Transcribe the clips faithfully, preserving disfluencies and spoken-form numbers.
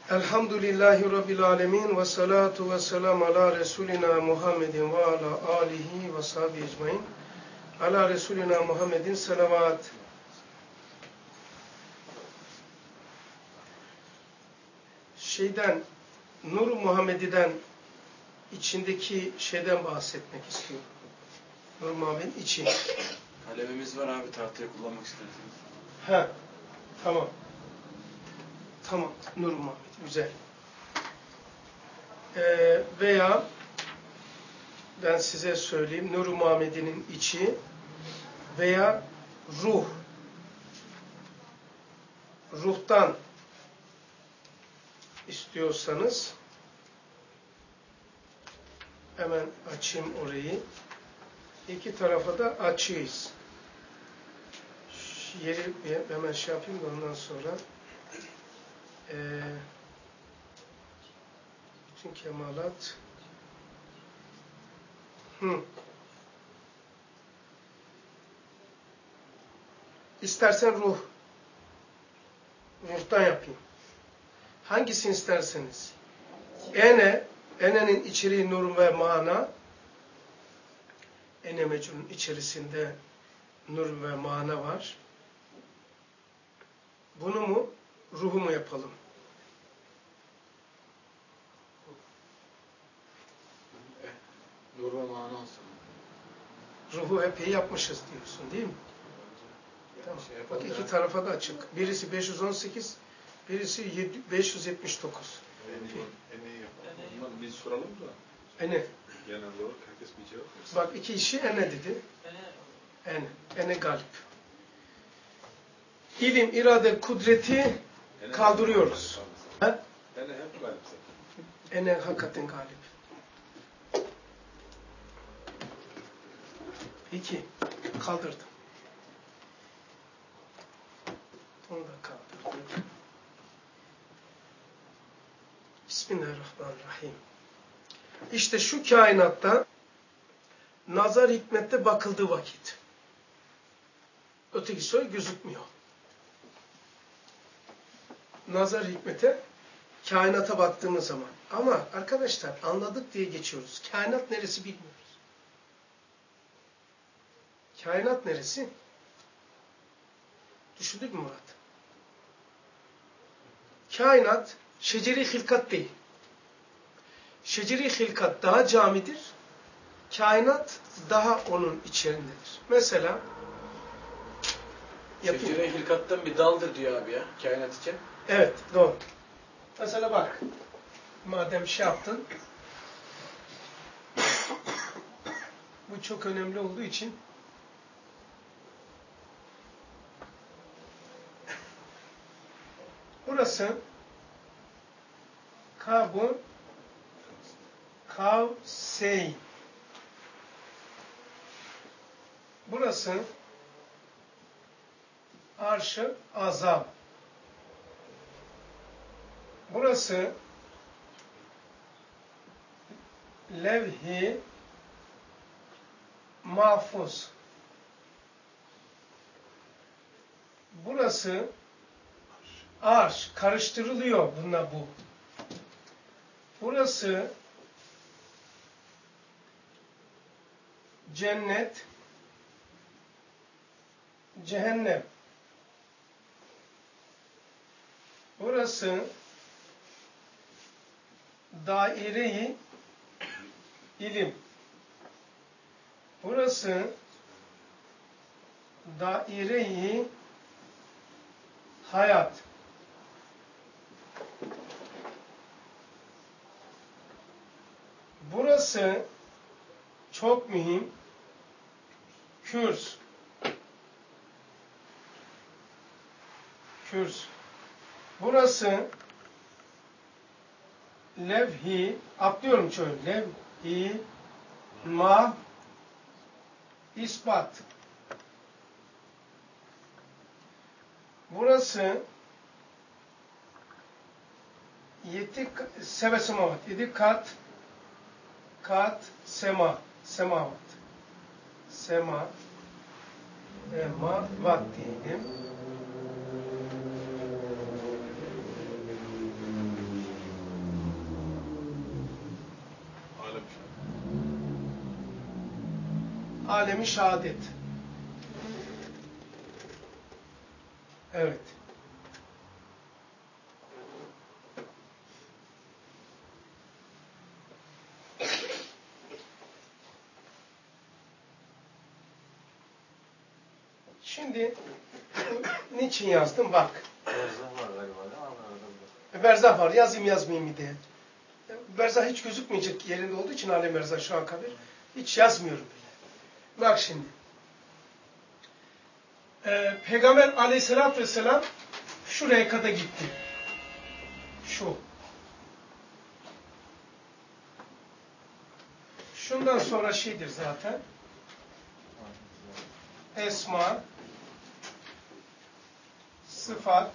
Elhamdülillahi Rabbil alemin ve salatu ve selamu ala Resulina Muhammedin ve ala alihi ve sahibi ecmain. Ala Resulina Muhammedin salavat. Şeyden, Nur-u Muhammedi'den, içindeki şeyden bahsetmek istiyorum. Nur-u Muhammed'in içi. Kalemimiz var abi, tahtayı kullanmak isterseniz. He, tamam. Tamam, Nur-u Muhammed, güzel. Ee, veya ben size söyleyeyim, Nur-u Muhammed'in içi veya ruh. Ruhtan istiyorsanız hemen açayım orayı. İki tarafa da açıyız. Yeri hemen şey yapayım da ondan sonra ee, bütün kemalat Hı. İstersen ruh. Ruhtan yapayım. Hangisini isterseniz. Ene, enenin içeriği nur ve mana. Ene mecnunun içerisinde nur ve mana var. Bunu mu, ruhu mu yapalım? Nur ve mana olsun. Ruhu epey yapmışız diyorsun değil mi? Tamam. Şey Bak iki ya. tarafa da açık. Birisi beş yüz on sekiz, birisi beş yüz yetmiş dokuz. Eneyi yapalım. Biz soralım da. Ene. Genel olarak herkes bir cevap versin. Bak iki işi ene dedi. Ene. Ene galip. İlim, irade, kudreti Ene kaldırıyoruz. Ene hep galip zaten. Ene hakikaten galip. İki. Kaldırdım. Onu da kaldırdım. Bismillahirrahmanirrahim. İşte şu kainatta nazar hikmette bakıldığı vakit. Öteki soy gözükmüyor. Nazar hikmete kainata baktığımız zaman. Ama arkadaşlar anladık diye geçiyoruz. Kainat neresi bilmiyoruz. Kainat neresi? Düşündük mü Murat? Kainat şeceri hilkat değil. Şeceri hilkat daha camidir. Kainat daha onun içerindedir. Mesela yapayım. Şecere hilkattan bir daldır diyor abi ya, kainat için. Evet, doğru. Mesela bak, madem şey yaptın, bu çok önemli olduğu için burası Kabun Kavseyn. Burası Arş-ı Azam. Burası Levh-i Mahfuz. Burası Arş. Karıştırılıyor bununla bu. Burası cennet, cehennem. Burası daire-i ilim. Burası daire-i hayat. Burası çok mühim. Kürs. Kürs. Burası levh-i, atlıyorum şöyle, levh-i ma ispat. Burası yedi seve semavat, yedi kat kat sema, semavat. Sema emavat diyelim. alemi şehadet. Evet. Şimdi niçin yazdım? Bak. Berzah var galiba değil mi? Berzah var. Yazayım yazmayayım mı diye. Berzah hiç gözükmeyecek yerinde olduğu için alem berzah şu an kadar. Hiç yazmıyorum bile. Bak şimdi. Ee, Peygamber aleyhissalatü vesselam şuraya kadar gitti. Şu. Şundan sonra şeydir zaten. Esma, sıfat,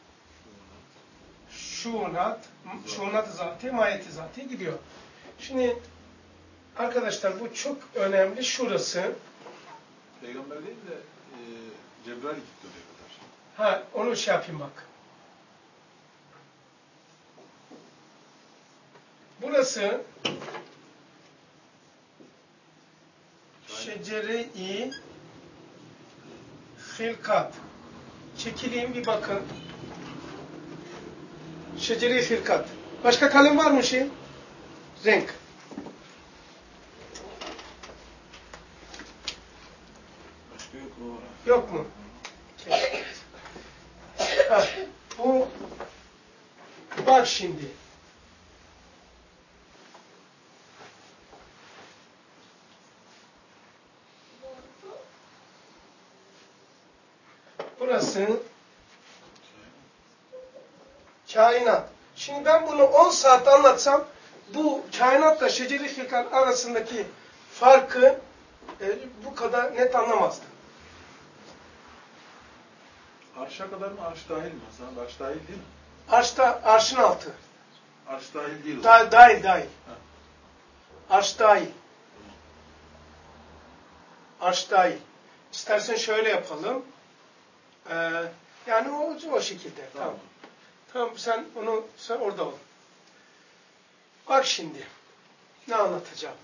şunat, şunat-ı zati, mahiyet-i zati gidiyor. Şimdi arkadaşlar bu çok önemli. Şurası. Peygamber değil de e, Cebrail gitti oraya kadar. Ha, onu şey yapayım bak. Burası şecere-i hilkat. Çekileyim bir bakın. Şecere-i hilkat. Başka kalem var mı şey? Renk. Başka yok mu? Yok mu? Ha, bu bak şimdi. Burası kainat. Şimdi ben bunu on saat anlatsam bu kainatla şecere-i hilkat arasındaki farkı e, bu kadar net anlamazdım. Arşa kadar mı? Arş dahil mi? Hasan? Arş dahil değil mi? Arşta, arşın altı. Arş dahil değil. Da, dahil, dahil. Ha. Arş dahil. Arş dahil. İstersen şöyle yapalım. Ee, yani o, o şekilde. Tamam. Tamam. Tamam, sen onu, sen orada ol. Bak şimdi. Ne anlatacağım?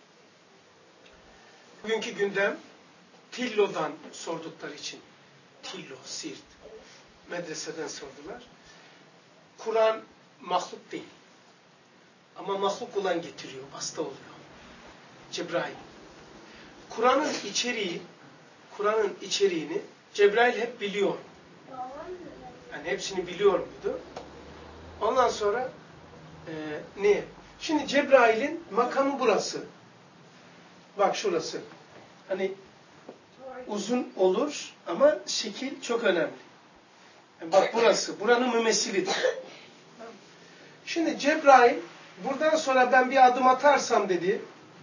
Bugünkü gündem Tillo'dan sordukları için. Tillo, Siirt. Medreseden sordular. Kur'an mahluk değil. Ama mahluk olan getiriyor, basta oluyor. Cebrail. Kur'an'ın içeriği, Kur'an'ın içeriğini Cebrail hep biliyor. Yani hepsini biliyor muydu? Ondan sonra e, ne? Şimdi Cebrail'in makamı burası. Bak şurası. Hani uzun olur ama şekil çok önemli. Yani bak burası. Buranın mümessilidir. Şimdi Cebrail buradan sonra ben bir adım atarsam dedi,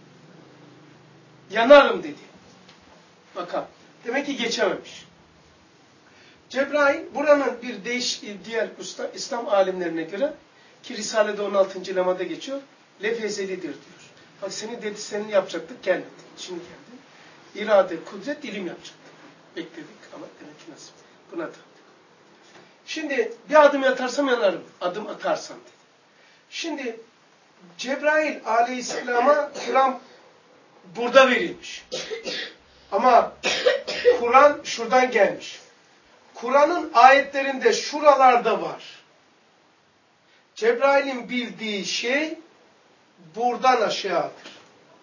yanarım dedi. Bakalım. Demek ki geçememiş. Cebrail buranın bir değiş diğer usta, İslam alimlerine göre ki Risale'de on altıncı lemada geçiyor. Lefezelidir diyor. Bak seni dedi senin yapacaktık gelmedi. Şimdi geldi. İrade, kudret, ilim yapacaktık. Bekledik ama demek ki nasip. Buna da. Şimdi bir adım atarsam yanarım. Adım atarsam dedi. Şimdi Cebrail aleyhisselama Kur'an burada verilmiş. Ama Kur'an şuradan gelmiş. Kur'an'ın ayetlerinde şuralarda var. Cebrail'in bildiği şey buradan aşağıdır.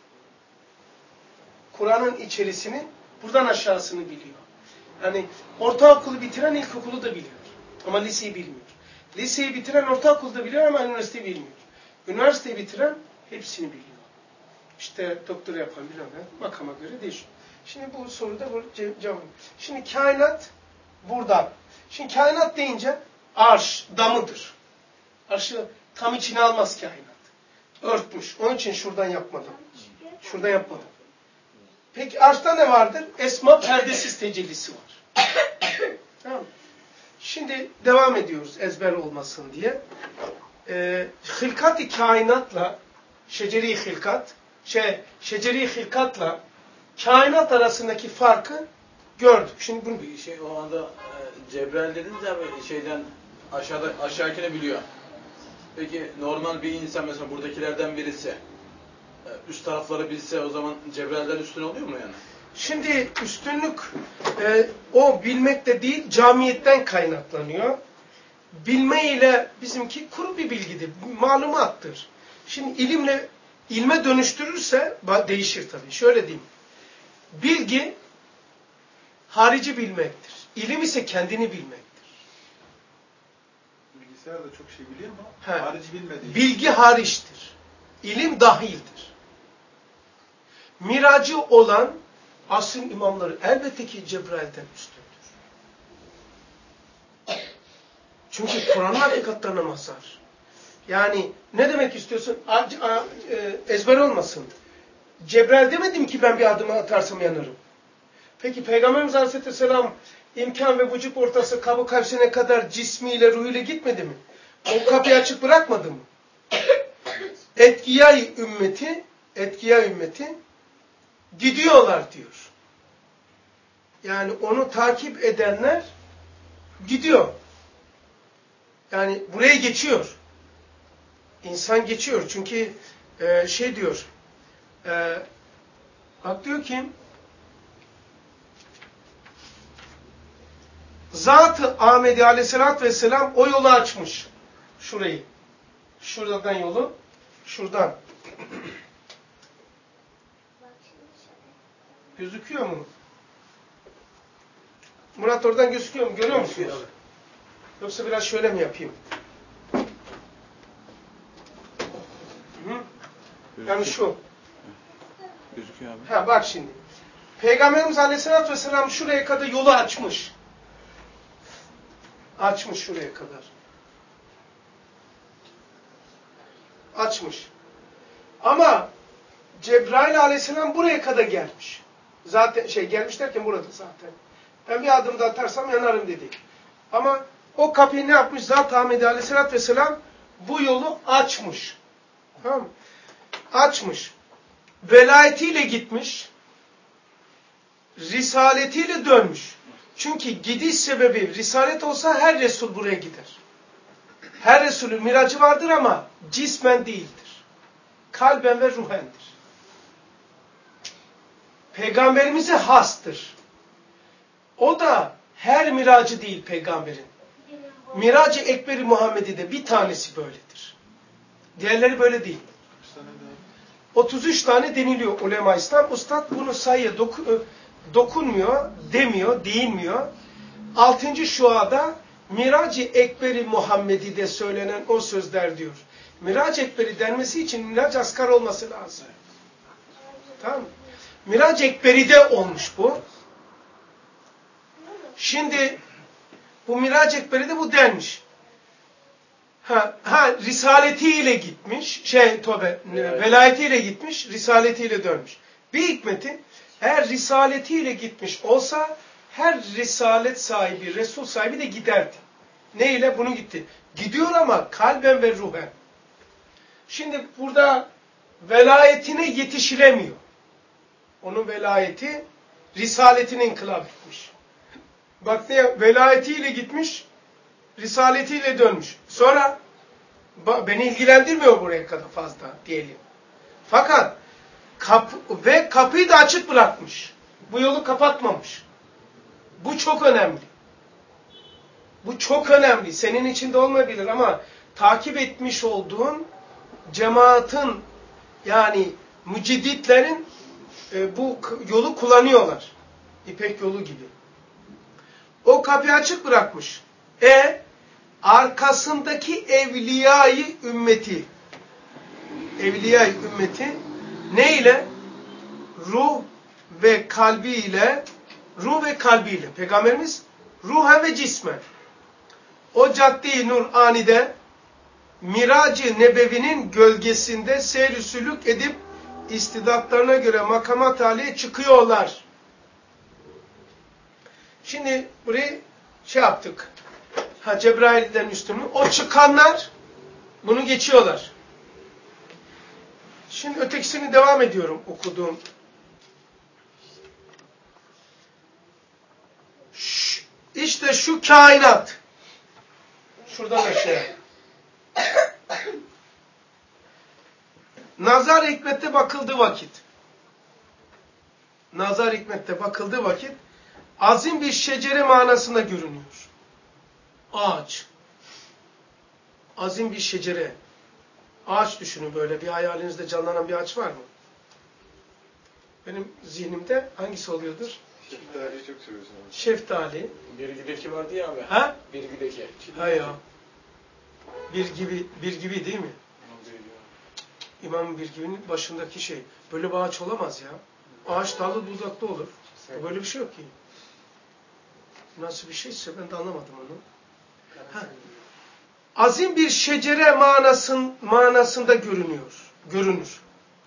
Kur'an'ın içerisini buradan aşağısını biliyor. Yani ortaokulu bitiren ilkokulu da biliyor. Ama liseyi bilmiyor. Liseyi bitiren ortaokulu da biliyor ama üniversiteyi bilmiyor. Üniversiteyi bitiren hepsini biliyor. İşte doktora yapan bir adam makama göre değişiyor. Şimdi bu soruda bu cevap. Şimdi kainat buradan. Şimdi kainat deyince arş, damıdır. Arşı tam içine almaz kainat. Örtmüş. Onun için şuradan yapmadım. Şuradan yapmadım. Peki arşta ne vardır? Esma perdesiz tecellisi var. Tamam mı? Şimdi devam ediyoruz ezber olmasın diye. Ee, hilkat-i kainatla şeceri hilkat şey, şeceri hilkatla kainat arasındaki farkı gördük. Şimdi bunu Bir şey o anda e, Cebrail dediniz ya şeyden aşağıda aşağıkini biliyor. Peki normal bir insan mesela buradakilerden birisi e, üst tarafları bilse o zaman Cebrail'den üstün oluyor mu yani? Şimdi üstünlük e, o bilmekte değil, camiyetten kaynaklanıyor. Bilme ile bizimki kuru bir bilgidir, malumattır. Şimdi ilimle ilme dönüştürürse değişir tabii. Şöyle diyeyim. Bilgi harici bilmektir. İlim ise kendini bilmektir. Bilgisayar da çok şey biliyor ama He. harici bilmediği. Bilgi hariçtir. İlim dahildir. Miracı olan asrın imamları elbette ki Cebrail'den üstündür. Çünkü Kur'an'ın hakikatlerine mazhar. Yani ne demek istiyorsun? Ezber olmasın. Cebrail demedim ki ben bir adımı atarsam yanarım. Peki Peygamberimiz Aleyhisselam imkan ve vücut ortası kabı kavsine kadar cismiyle ruhuyla gitmedi mi? O kapıyı açık bırakmadı mı? Etkiyay ümmeti, etkiyay ümmeti gidiyorlar diyor. Yani onu takip edenler gidiyor. Yani buraya geçiyor. İnsan geçiyor. Çünkü e, şey diyor. E, bak diyor ki Zat-ı Ahmedi Aleyhisselatü Vesselam o yolu açmış. Şurayı. Şuradan yolu. Şuradan. Gözüküyor mu? Murat oradan gözüküyor mu? Görüyor musunuz? Yoksa biraz şöyle mi yapayım? Hı? Yani şu. Gözüküyor abi. Ha bak şimdi. Peygamberimiz Aleyhisselatü Vesselam şuraya kadar yolu açmış. Açmış şuraya kadar. Açmış. Ama Cebrail Aleyhisselam buraya kadar gelmiş. Zaten şey gelmiş derken burada zaten. Ben bir adım da atarsam yanarım dedi. Ama o kapıyı ne yapmış? Zat-ı Ahmedi Aleyhisselatü Vesselam bu yolu açmış. Tamam mı? Açmış. Velayetiyle gitmiş. Risaletiyle dönmüş. Çünkü gidiş sebebi risalet olsa her Resul buraya gider. Her Resulün miracı vardır ama cismen değildir. Kalben ve ruhendir. Peygamberimize hastır. O da her miracı değil peygamberin. Miracı Ekber-i Muhammed'i de bir tanesi böyledir. Diğerleri böyle değil. otuz üç tane deniliyor ulema İslam. Ustad bunu sayıya doku, dokunmuyor, demiyor, değinmiyor. Altıncı şuada Mirac-ı Ekber-i Muhammed'i de söylenen o sözler diyor. Mirac-ı Ekber'i denmesi için Mirac asgar olması lazım. Tamam mı? Mirac-ı Ekber'i'de olmuş bu. Şimdi bu Mirac-ı Ekber'i'de bu denmiş. Ha, ha risaletiyle gitmiş, şey tövbe, evet. Velayetiyle gitmiş, risaletiyle dönmüş. Bir hikmeti, eğer risaletiyle gitmiş olsa, her risalet sahibi, Resul sahibi de giderdi. Ne ile? Bunu gitti. Gidiyor ama kalben ve ruhen. Şimdi burada velayetine yetişilemiyor. Onun velayeti, risaletini inkılap etmiş. Bak ne, velayetiyle gitmiş, risaletiyle dönmüş. Sonra beni ilgilendirmiyor buraya kadar fazla diyelim. Fakat kapı, ve kapıyı da açık bırakmış. Bu yolu kapatmamış. Bu çok önemli. Bu çok önemli. Senin içinde olmayabilir ama takip etmiş olduğun cemaatin yani mücedditlerin e, bu yolu kullanıyorlar. İpek yolu gibi. O kapıyı açık bırakmış. E arkasındaki evliyayı ümmeti evliyayı ümmeti ne ile? Ruh ve kalbi ile ruh ve kalbi ile. Peygamberimiz ruhen ve cismen. O cadde-i Nur'ani'de Mirac-ı Nebevi'nin gölgesinde seyr-i sülük edip istidatlarına göre makamat haliye çıkıyorlar. Şimdi burayı şey yaptık. Ha Cebrail'den üstünlüğü. O çıkanlar bunu geçiyorlar. Şimdi ötekisini devam ediyorum okuduğum. Ş- İşte şu kainat. Şuradan aşağıya. Nazar hikmette bakıldığı vakit. Nazar Hikmet'te bakıldığı vakit azim bir şecere manasında görünüyor. Ağaç. Azim bir şecere. Ağaç düşünün böyle. Bir hayalinizde canlanan bir ağaç var mı? Benim zihnimde hangisi oluyordur? Şeftaliyi çok seviyorsun abi. Şeftali. Birgüdeki vardı ya abi. Ha? Birgüdeki. Ha ya. Bir gibi, bir gibi değil mi? İmam bir gibinin başındaki şey. Böyle bir ağaç olamaz ya. Ağaç dallı budaklı olur. Böyle bir şey yok ki. Nasıl bir şeyse ben de anlamadım onu. Ha. Azim bir şecere manasın, manasında görünüyor. Görünür.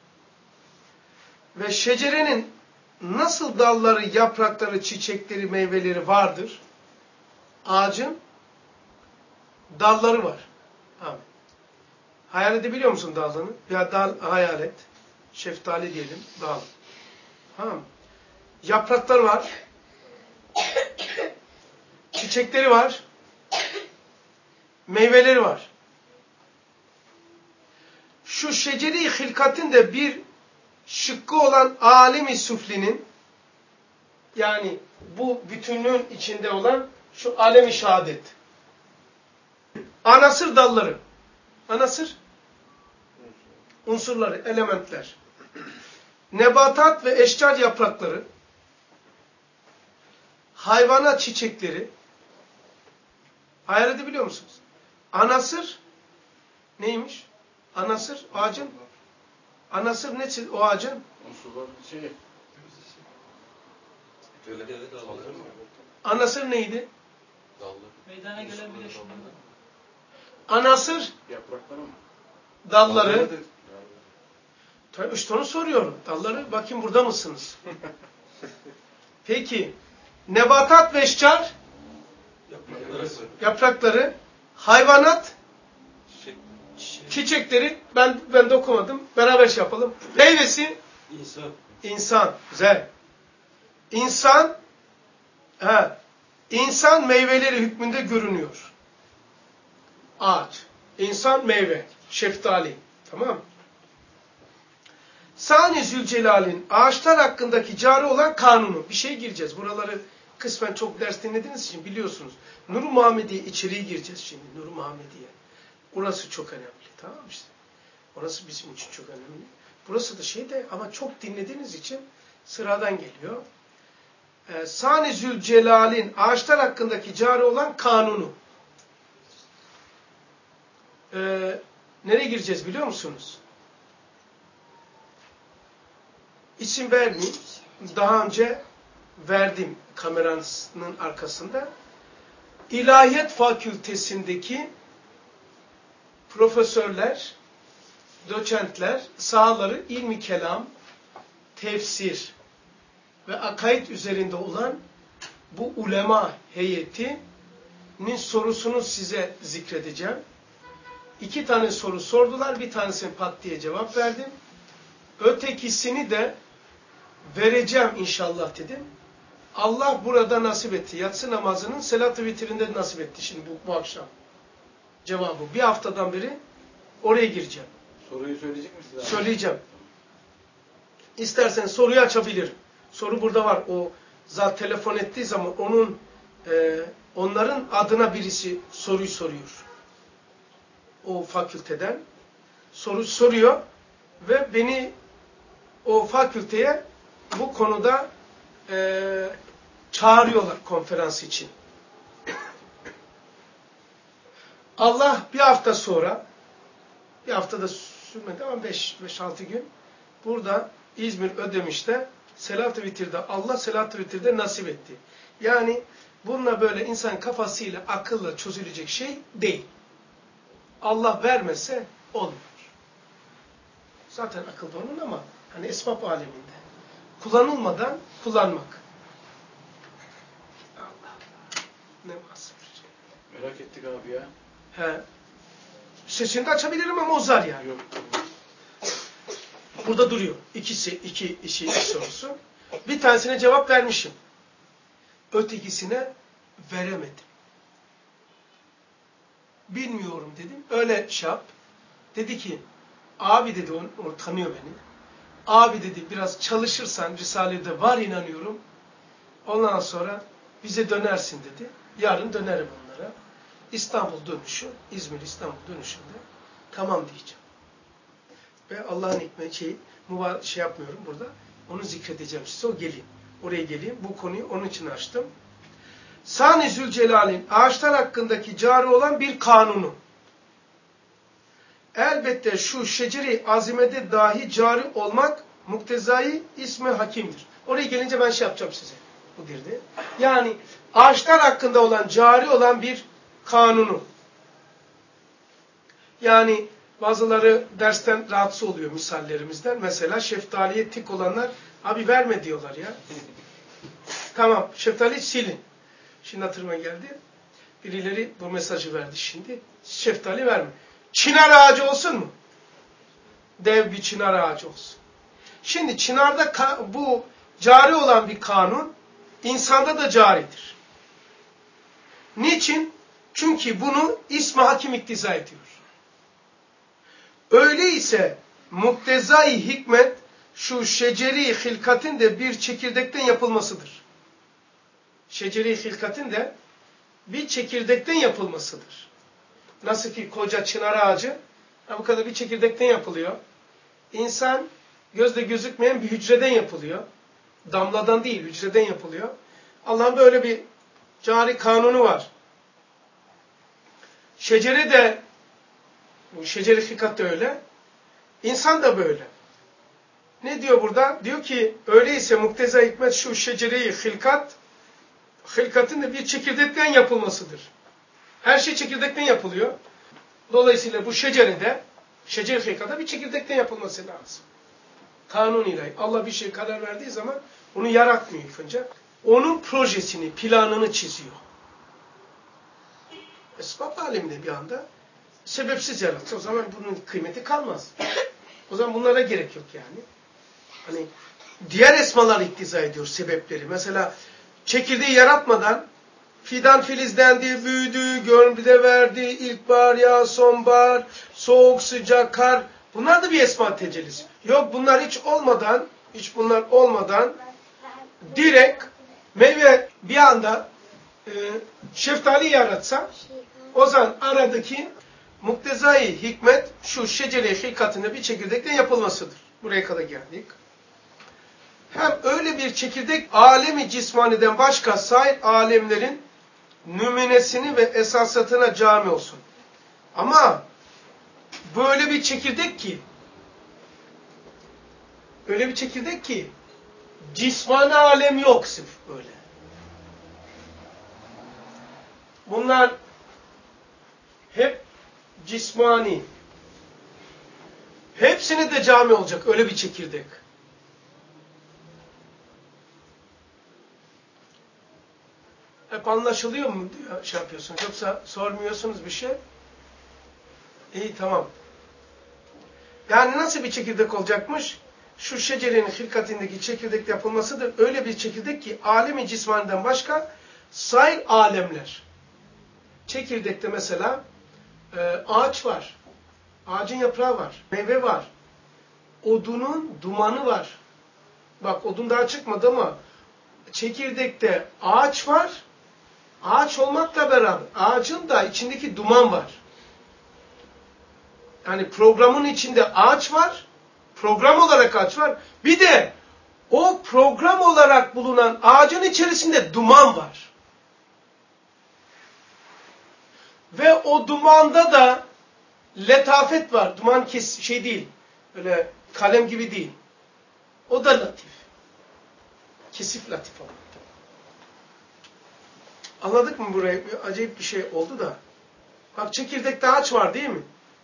Ve şecerenin nasıl dalları, yaprakları, çiçekleri, meyveleri vardır? Ağacın dalları var. Amin. Hayal edebiliyor musun dalını? Ya dal hayal et. Şeftali diyelim, dal. Tamam. Yaprakları var. Çiçekleri var. Meyveleri var. Şu şeceri hilkatin de bir şıkkı olan alemi suflinin, yani bu bütünlüğün içinde olan şu alemi şehadet. Anasır dalları. Anasır unsurları, elementler. Nebatat ve eşcar yaprakları. Hayvanat çiçekleri. Hayal edebiliyor musunuz? Anasır neymiş? Anasır ağacın. Anasır ne o ağacın? Unsurlar şey. Anasır neydi? Dallı. Meydana gelen birleşimler. Anasır Yaprakları mı? dalları. İşte onu soruyorum. Dalları bakayım burada mısınız? Peki. Nebatat ve eşcar Yaprakları. yaprakları, hayvanat Çiçek. çiçekleri, ben ben de okumadım. Beraber şey yapalım. Meyvesi İnsan. insan. Güzel. İnsan he, insan meyveleri hükmünde görünüyor. Ağaç. İnsan meyve. Şeftali. Tamam mı? Sani Zülcelal'in ağaçlar hakkındaki cari olan kanunu. Bir şey gireceğiz. Buraları kısmen çok ders dinlediğiniz için biliyorsunuz. Nur-u Muhammediye içeriği gireceğiz şimdi. Nur-u Muhammediye. Orası çok önemli. Tamam mı işte? Orası bizim için çok önemli. Burası da şey de ama çok dinlediğiniz için sıradan geliyor. Ee, Sani Zülcelal'in ağaçlar hakkındaki cari olan kanunu. Ee, nereye gireceğiz biliyor musunuz? İsim vermeyeyim. Daha önce verdim kameranın arkasında. İlahiyat Fakültesindeki profesörler, doçentler, sahaları ilmi kelam, tefsir ve akaid üzerinde olan bu ulema heyetinin sorusunu size zikredeceğim. İki tane soru sordular. Bir tanesini pat diye cevap verdim. Ötekisini de vereceğim inşallah dedim. Allah burada nasip etti. Yatsı namazının selat-ı vitrinde nasip etti şimdi bu, bu akşam. Cevabı. Bir haftadan beri oraya gireceğim. Soruyu söyleyecek misiniz abi? Söyleyeceğim. İstersen soruyu açabilirim. Soru burada var. O zat telefon ettiği zaman onun e, onların adına birisi soruyu soruyor. O fakülteden. Soru soruyor ve beni o fakülteye bu konuda e, çağırıyorlar konferans için. Allah bir hafta sonra, bir haftada sürmedi ama beş altı gün burada İzmir Ödemiş'te Selat-ı Vitir'de Allah Selat-ı Vitir'de nasip etti. Yani bununla böyle insan kafasıyla, akılla çözülecek şey değil. Allah vermese olmuyor. Zaten akılda onun ama hani esbab aleminde. Kullanılmadan kullanmak. Allah. Ne mahsur. Merak ettik abi ya. He. Sesini de açabilirim ama uzar yani. Yok. Burada duruyor. İkisi, iki işi sorusu. Bir tanesine cevap vermişim. Ötekisine veremedim. Bilmiyorum dedim. Öyle şey yap. Dedi ki, abi dedi, o, o tanıyor beni. abi dedi biraz çalışırsan Risale'de var inanıyorum. Ondan sonra bize dönersin dedi. Yarın dönerim onlara. İstanbul dönüşü, İzmir İstanbul dönüşünde tamam diyeceğim. Ve Allah'ın hikmeti şey, mübarek şey yapmıyorum burada. Onu zikredeceğim size. O geleyim. Oraya geleyim. Bu konuyu onun için açtım. Sani Zülcelal'in ağaçlar hakkındaki cari olan bir kanunu. Elbette şu şeceri azimede dahi cari olmak muktezai ismi hakimdir. Oraya gelince ben şey yapacağım size. Bu girdi. Yani ağaçlar hakkında olan cari olan bir kanunu. Yani bazıları dersten rahatsız oluyor misallerimizden. Mesela şeftaliye tik olanlar abi verme diyorlar ya. Tamam şeftaliyi silin. Şimdi hatırıma geldi. Birileri bu mesajı verdi şimdi. Şeftali verme. Çınar ağacı olsun mu? Dev bir çınar ağacı olsun. Şimdi çınarda bu cari olan bir kanun insanda da caridir. Niçin? Çünkü bunu ismi hakim iktiza ediyor. Öyleyse muktezai hikmet şu şeceri hilkatin de bir çekirdekten yapılmasıdır. Şeceri hilkatin de bir çekirdekten yapılmasıdır. Nasıl ki koca çınar ağacı bu kadar bir çekirdekten yapılıyor. İnsan gözle gözükmeyen bir hücreden yapılıyor. Damladan değil, hücreden yapılıyor. Allah'ın böyle bir cari kanunu var. Şecere de, şeceri hilkat da öyle. İnsan da böyle. Ne diyor burada? Diyor ki, öyleyse mukteza hikmet şu şeceri hilkat, hilkatın da bir çekirdekten yapılmasıdır. Her şey çekirdekten yapılıyor. Dolayısıyla bu şecerede, şecer-i hilkata bir çekirdekten yapılması lazım. Kanun ilahi. Allah bir şey karar verdiği zaman onu yaratmıyor ilk önce. Onun projesini, planını çiziyor. Esbab aleminde bir anda sebepsiz yaratsa o zaman bunun kıymeti kalmaz. O zaman bunlara gerek yok yani. Hani diğer esmalar iktiza ediyor sebepleri. Mesela çekirdeği yaratmadan fidan filizlendi, büyüdü, görünümde verdi, ilkbahar, yağ, sonbahar, soğuk, sıcak, kar. Bunlar da bir esma tecellisi. Yok bunlar hiç olmadan, hiç bunlar olmadan direkt meyve bir anda e, şeftali yaratsa o zaman aradaki muktezai hikmet şu şecere hilkatında bir çekirdekten yapılmasıdır. Buraya kadar geldik. Hem öyle bir çekirdek alemi cismaniden başka sair alemlerin nümunesini ve esasatına cami olsun. Ama böyle bir çekirdek ki öyle bir çekirdek ki cismani alem yok sırf böyle. Bunlar hep cismani. Hepsine de cami olacak öyle bir çekirdek. Hep anlaşılıyor mu diyor, şey yapıyorsunuz. Yoksa sormuyorsunuz bir şey. İyi tamam. Yani nasıl bir çekirdek olacakmış? Şu şecerenin hilkatindeki çekirdek yapılmasıdır. Öyle bir çekirdek ki alemi cismaniden başka sair alemler. Çekirdekte mesela e, ağaç var. Ağacın yaprağı var. Meyve var. Odunun dumanı var. Bak odun daha çıkmadı ama çekirdekte ağaç var. Ağaç olmakla beraber ağacın da içindeki duman var. Yani programın içinde ağaç var. Program olarak ağaç var. Bir de o program olarak bulunan ağacın içerisinde duman var. Ve o dumanda da letafet var. Duman kes şey değil. Öyle kalem gibi değil. O da latif. Kesif latif ama. Anladık mı burayı? Bir acayip bir şey oldu da. Bak çekirdekte ağaç var değil mi?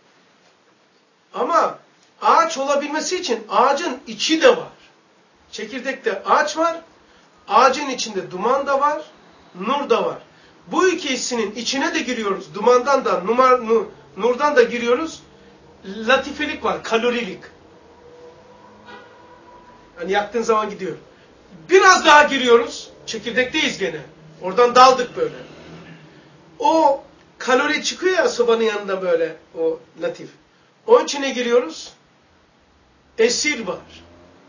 Ama ağaç olabilmesi için ağacın içi de var. Çekirdekte ağaç var. Ağacın içinde duman da var. Nur da var. Bu ikisinin içine de giriyoruz. Dumandan da, numar, nur, nurdan da giriyoruz. Latifelik var, kalorilik. Hani yaktığın zaman gidiyor. Biraz daha giriyoruz. Çekirdekteyiz gene. Oradan daldık böyle. O kalori çıkıyor ya sobanın yanında böyle o latif. Onun içine giriyoruz. Esir var.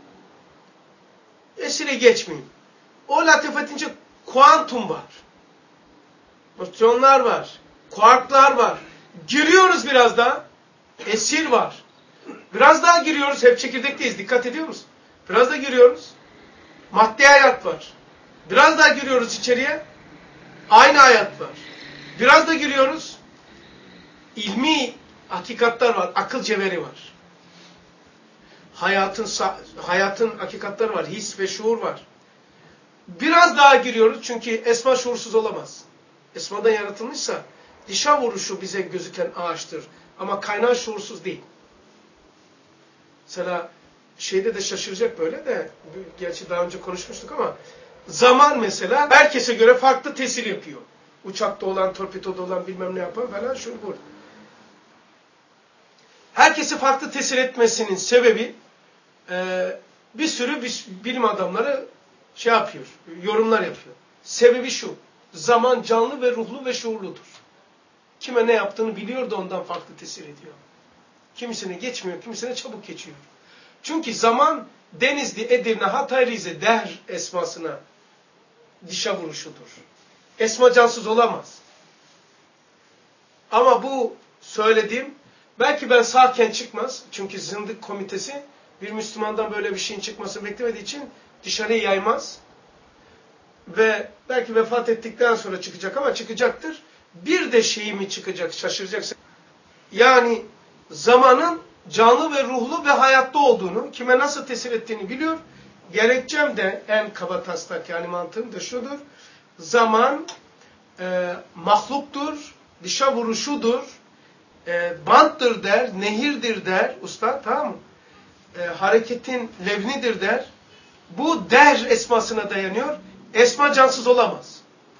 esire geçmeyeyim. O latifetince kuantum var. Nötrոնlar var. Kuarklar var. Giriyoruz biraz daha. Esir var. Biraz daha giriyoruz. Hep çekirdekteyiz. Dikkat ediyor musun? Biraz da giriyoruz. Maddi hayat var. Biraz daha giriyoruz içeriye. Aynı hayat var. Biraz da giriyoruz. İlmi hakikatler var. Akıl cevheri var. Hayatın hayatın hakikatleri var. His ve şuur var. Biraz daha giriyoruz çünkü esma şuursuz olamaz. Esmadan yaratılmışsa dişa vuruşu bize gözüken ağaçtır. Ama kaynağı şuursuz değil. Mesela şeyde de şaşıracak böyle de, gerçi daha önce konuşmuştuk ama zaman mesela herkese göre farklı tesir yapıyor. Uçakta olan, torpidoda olan, bilmem ne yapan falan şu bu. Herkese farklı tesir etmesinin sebebi e, bir sürü bilim adamları şey yapıyor, yorumlar yapıyor. Sebebi şu: zaman canlı ve ruhlu ve şuurludur. Kime ne yaptığını biliyor da ondan farklı tesir ediyor. Kimisine geçmiyor, kimisine çabuk geçiyor. Çünkü zaman Denizli, Edirne, Hatay, Rize, Dehr esmasına dişe vuruşudur. Esma cansız olamaz. Ama bu söylediğim belki ben sağken çıkmaz. Çünkü zındık komitesi bir Müslümandan böyle bir şeyin çıkmasını beklemediği için dışarıya yaymaz. Ve belki vefat ettikten sonra çıkacak ama çıkacaktır. Bir de şeyi mi çıkacak, şaşıracaksın. Yani zamanın canlı ve ruhlu ve hayatta olduğunu, kime nasıl tesir ettiğini biliyor. Gerekçem de en kabataslak, yani mantığım da şudur: zaman e, mahluktur, dışa vuruşudur, e, banttır der, nehirdir der usta, tamam mı? E, hareketin levnidir der. Bu der esmasına dayanıyor. Esma cansız olamaz.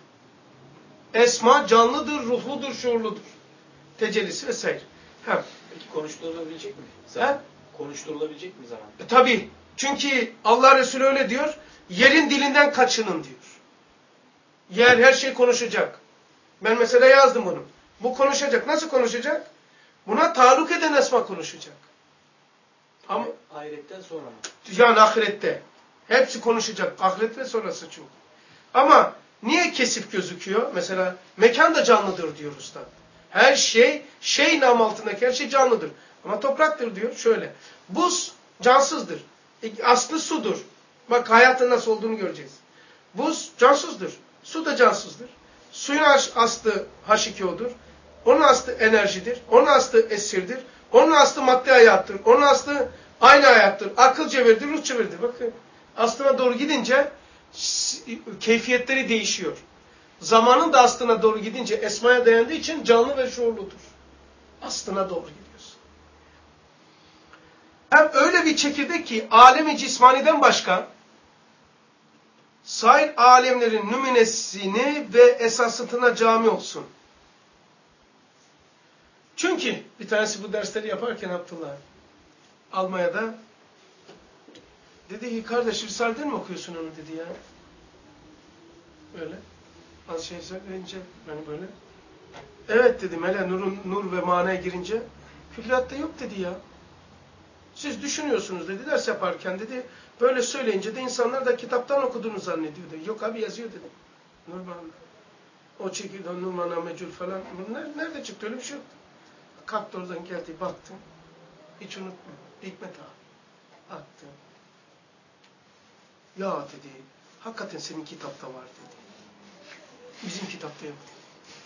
Esma canlıdır, ruhludur, şuurludur. Tecellisi vesaire. Ha. Peki konuşturulabilecek mi? Ha? Konuşturulabilecek mi zaman? E, tabii. Çünkü Allah Resulü öyle diyor. Yerin dilinden kaçının diyor. Yer her şey konuşacak. Ben mesela yazdım bunu. Bu konuşacak. Nasıl konuşacak? Buna taluk eden esma konuşacak. Ama ahiretten sonra mı? yani ahirette. Hepsi konuşacak. Ahiret ve sonrası çünkü. Ama niye kesip gözüküyor? Mesela mekan da canlıdır diyor usta. Her şey, şey nam altındaki her şey canlıdır. Ama topraktır diyor. Şöyle. Buz cansızdır. E, aslı sudur. Bak hayatın nasıl olduğunu göreceğiz. Buz cansızdır. Su da cansızdır. Suyun aslı H iki O'dur. Onun aslı enerjidir. Onun aslı esirdir. Onun aslı maddi hayattır. Onun aslı aynı hayattır. Akıl cevheridir, ruh cevheridir. Bakın aslına doğru gidince keyfiyetleri değişiyor. Zamanın da aslına doğru gidince esmaya dayandığı için canlı ve şuurludur. Aslına doğru gidiyorsun. Hem öyle bir çekirdek ki alemi cismaniden başka sair alemlerin nümunesini ve esasıtına cami olsun. Çünkü bir tanesi bu dersleri yaparken Abdullah Almanya'da dedi ki, kardeş Risale'den mi okuyorsun onu dedi ya. Böyle. Az şey söyleyince yani böyle. Evet dedim, hele nurun, nur ve manaya girince külliyatta yok dedi ya. Siz düşünüyorsunuz dedi, ders yaparken dedi, böyle söyleyince de insanlar da kitaptan okuduğunu zannediyor dedi. Yok abi yazıyor dedi. Nur mana. O çekirdeği nur mana mecul falan. Bunlar nerede çıktı, öyle bir şey yok. Kalktı oradan geldi, baktı. Hiç unutma. Hikmet abi. Attı. Ya dedi, hakikaten senin kitapta var dedi. Bizim kitapta yok dedi.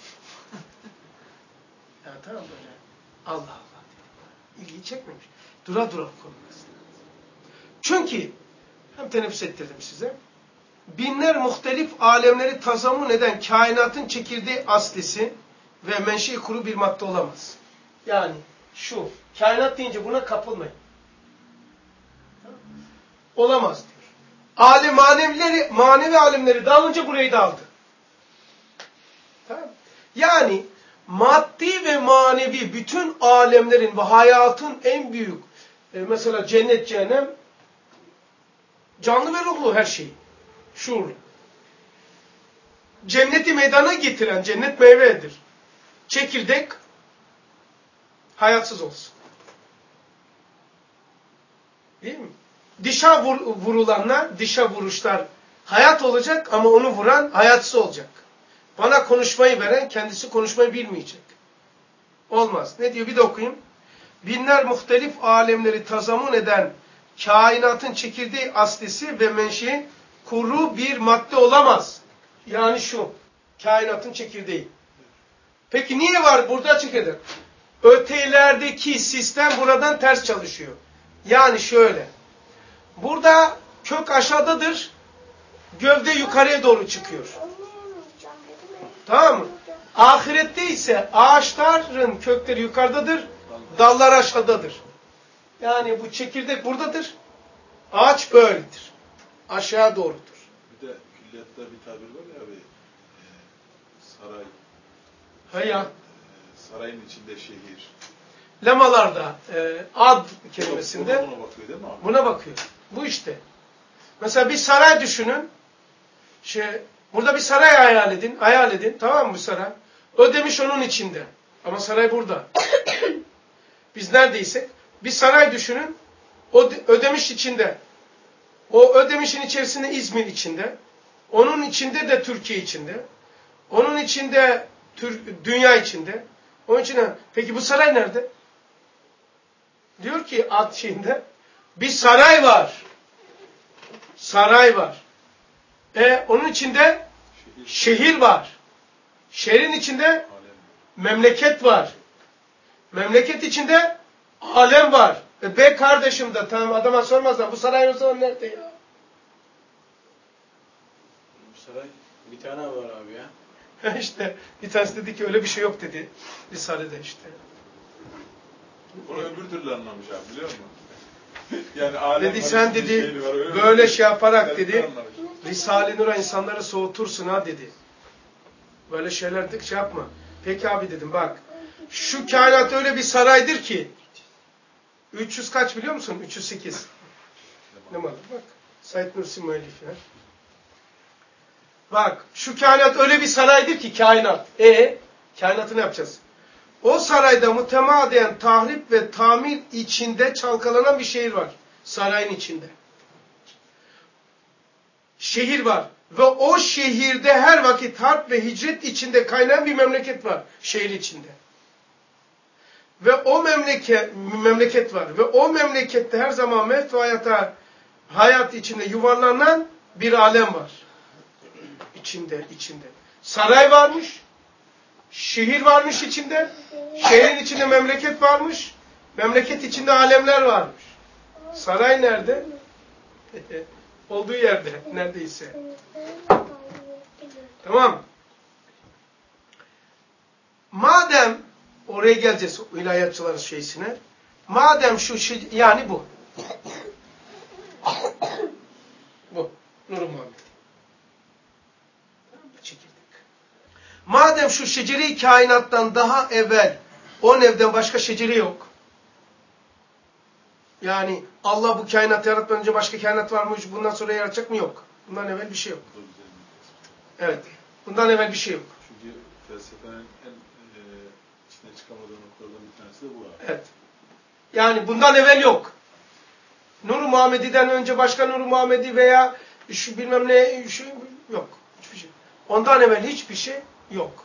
Ya tamam böyle. Allah Allah dedi. İlgiyi çekmemiş. Dura dura konulmaz. Çünkü hem teneffüs ettirdim size. Binler muhtelif alemleri tazammun eden kainatın çekirdeği aslisi ve menşei kuru bir madde olamaz. Yani şu, kainat deyince buna kapılmayın. Olamaz diyor. Alem, manevileri, manevi alemleri dağılınca burayı dağıldı. Tamam. Yani maddi ve manevi bütün alemlerin ve hayatın en büyük, e, mesela cennet, cehennem, canlı ve ruhlu her şey. Şuurlu. Cenneti meydana getiren, cennet meyvedir. Çekirdek hayatsız olsun. Değil mi? dışa vur, vurulanlar, dışa vuruşlar hayat olacak ama onu vuran hayatsız olacak. Bana konuşmayı veren kendisi konuşmayı bilmeyecek. Olmaz. Ne diyor? Bir de okuyayım. Binler muhtelif alemleri tazamun eden kainatın çekirdeği aslisi ve menşei kuru bir madde olamaz. Yani şu, kainatın çekirdeği. Peki niye var burada çekirdek? Ötelerdeki sistem buradan ters çalışıyor. Yani şöyle. Burada kök aşağıdadır, gövde yukarıya doğru çıkıyor. Tamam mı? Ahirette ise ağaçların kökleri yukarıdadır, dallar aşağıdadır. Yani bu çekirdek buradadır, ağaç böyledir. Aşağı doğrudur. Bir de külliyatta bir tabir var ya abi, e, saray, Ha ya. e, sarayın içinde şehir. Lemalarda e, ad kelimesinde Buna, buna bakıyor değil mi abi? buna bakıyor. Bu işte. Mesela bir saray düşünün. Şey, burada bir saray hayal edin. Hayal edin. Tamam mı bu saray? Ödemiş onun içinde. Ama saray burada. Biz neredeysek bir saray düşünün. O Ödemiş içinde. O Ödemiş'in içerisinde İzmir içinde. Onun içinde de Türkiye içinde. Onun içinde Tür dünya içinde. Onun içinde. Peki bu saray nerede? Diyor ki ad şeyinde bir saray var. Saray var. E onun içinde Şehir, şehir var. Şehrin içinde alem. memleket var. Memleket içinde alem var. E be kardeşim de tamam adama sormazlar. Bu saray o zaman nerede ya? Bu saray bir tane var abi ya. İşte bir tanesi dedi ki öyle bir şey yok dedi. Risale'de işte. Onu öbür türlü anlamış abi biliyor musun? Yani alem Dedi var, sen içinde dedi şehir var, öyle böyle bir- şey yaparak Sen dedi anlamış. Risale-i Nur'a insanları soğutursun ha dedi. Böyle şeyler de şey yapma. Peki abi dedim bak şu kainat öyle bir saraydır ki üç yüz kaç biliyor musun? üç yüz sekiz. Ne mal bak. Said Nursi müellif ya. Bak şu kainat öyle bir saraydır ki kainat. E kainatı ne yapacağız? O sarayda mütemadiyen tahrip ve tamir içinde çalkalanan bir şehir var. Sarayın içinde. Şehir var. Ve o şehirde her vakit harp ve hicret içinde kaynayan bir memleket var. Şehir içinde. Ve o memleket, memleket var. Ve o memlekette her zaman mevt ve hayata, hayat içinde yuvarlanan bir alem var. İçinde, içinde. Saray varmış. Şehir varmış içinde. Şehrin içinde memleket varmış. Memleket içinde alemler varmış. Saray nerede? Olduğu yerde. Neredeyse. Tamam. Madem oraya geleceğiz ilahiyatçıların şeysine. Madem şu şey, yani bu. Bu. Nur-u Muhammed. Çekirdik. Madem şu şeceri kainattan daha evvel o nevden başka şecere yok. Yani Allah bu kainatı yaratmadan önce başka kainat var mı? Bundan sonra yaratacak mı? Yok. Bundan evvel bir şey yok. Evet. Bundan evvel bir şey yok. Çünkü felsefenin en e, içine çıkamadığı noktalardan bir tanesi de bu abi. Evet. Yani bundan evvel yok. Nur-u Muhammedi'den önce başka Nur-u Muhammedi veya şu bilmem ne şu yok. Hiçbir şey. Ondan evvel hiçbir şey yok.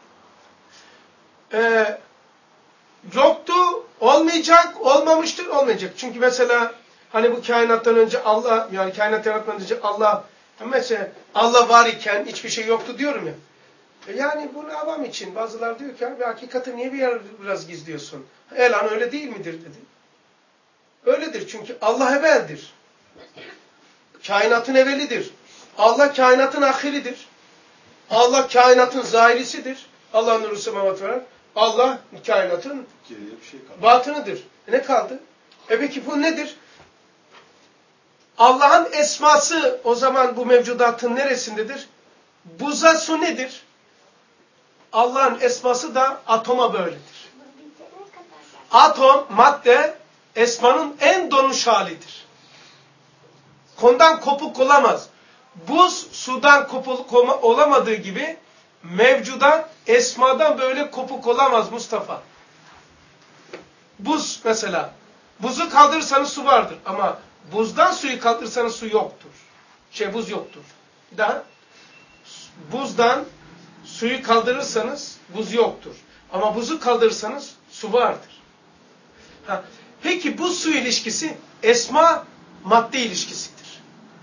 Ee, yoktu, olmayacak, olmamıştır, olmayacak. Çünkü mesela hani bu kainattan önce Allah, yani kainat yaratmadan önce Allah, mesela Allah var iken hiçbir şey yoktu diyorum ya. E yani bunu avam için bazılar diyor ki abi hakikati niye bir yer biraz gizliyorsun? Elan öyle değil midir dedi. Öyledir çünkü Allah evveldir. Kainatın evvelidir. Allah kainatın ahiridir. Allah kainatın zahirisidir. Allah nuru semavat veren. Allah kainatın Geriye bir şey kaldı. batınıdır. E ne kaldı? E peki bu nedir? Allah'ın esması o zaman bu mevcudatın neresindedir? Buza su nedir? Allah'ın esması da atoma böyledir. Atom, madde, esmanın en donuş halidir. Kondan kopuk olamaz. Buz sudan kopuk olamadığı gibi mevcudat esmadan böyle kopuk olamaz Mustafa. Buz mesela. Buzu kaldırırsanız su vardır ama Buzdan suyu kaldırırsanız su yoktur. Şey buz yoktur. Daha buzdan suyu kaldırırsanız buz yoktur. Ama buzu kaldırırsanız su vardır. Ha, peki bu su ilişkisi esma madde ilişkisidir.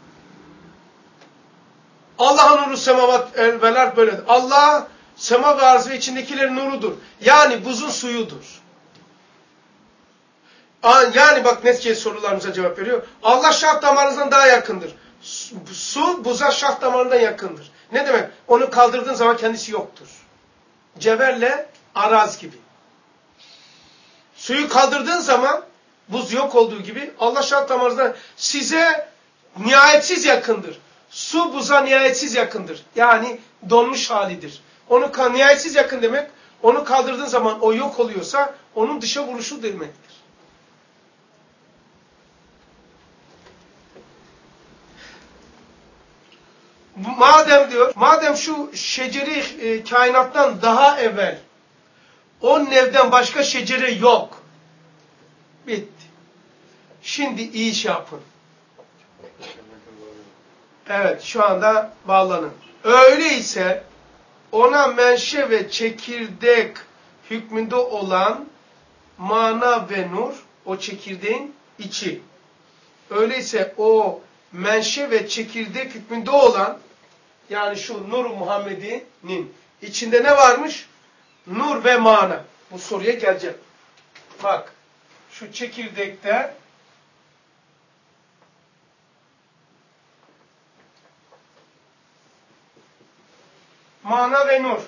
Allah'ın nuru semavat vel ard böyledir. Allah sema ve arz ve içindekilerin nurudur. Yani buzun suyudur. Yani bak netice sorularımıza cevap veriyor. Allah şah damarınızdan daha yakındır. Su buza şah damarından yakındır. Ne demek? Onu kaldırdığın zaman kendisi yoktur. Cevherle araz gibi. Suyu kaldırdığın zaman buz yok olduğu gibi Allah şah damarınızdan size nihayetsiz yakındır. Su buza nihayetsiz yakındır. Yani donmuş halidir. Onu nihayetsiz yakın demek, onu kaldırdığın zaman o yok oluyorsa onun dışa vuruşu demektir. Madem diyor, madem şu şeceri e, kainattan daha evvel o nevden başka şecere yok. Bitti. Şimdi iyi iş yapın. Evet, şu anda bağlanın. Öyleyse ona menşe ve çekirdek hükmünde olan mana ve nur, o çekirdeğin içi. Öyleyse o menşe ve çekirdek hükmünde olan, yani şu Nur-u Muhammedi'nin içinde ne varmış? Nur ve mana. Bu soruya geleceğim. Bak, şu çekirdekte mana ve nur.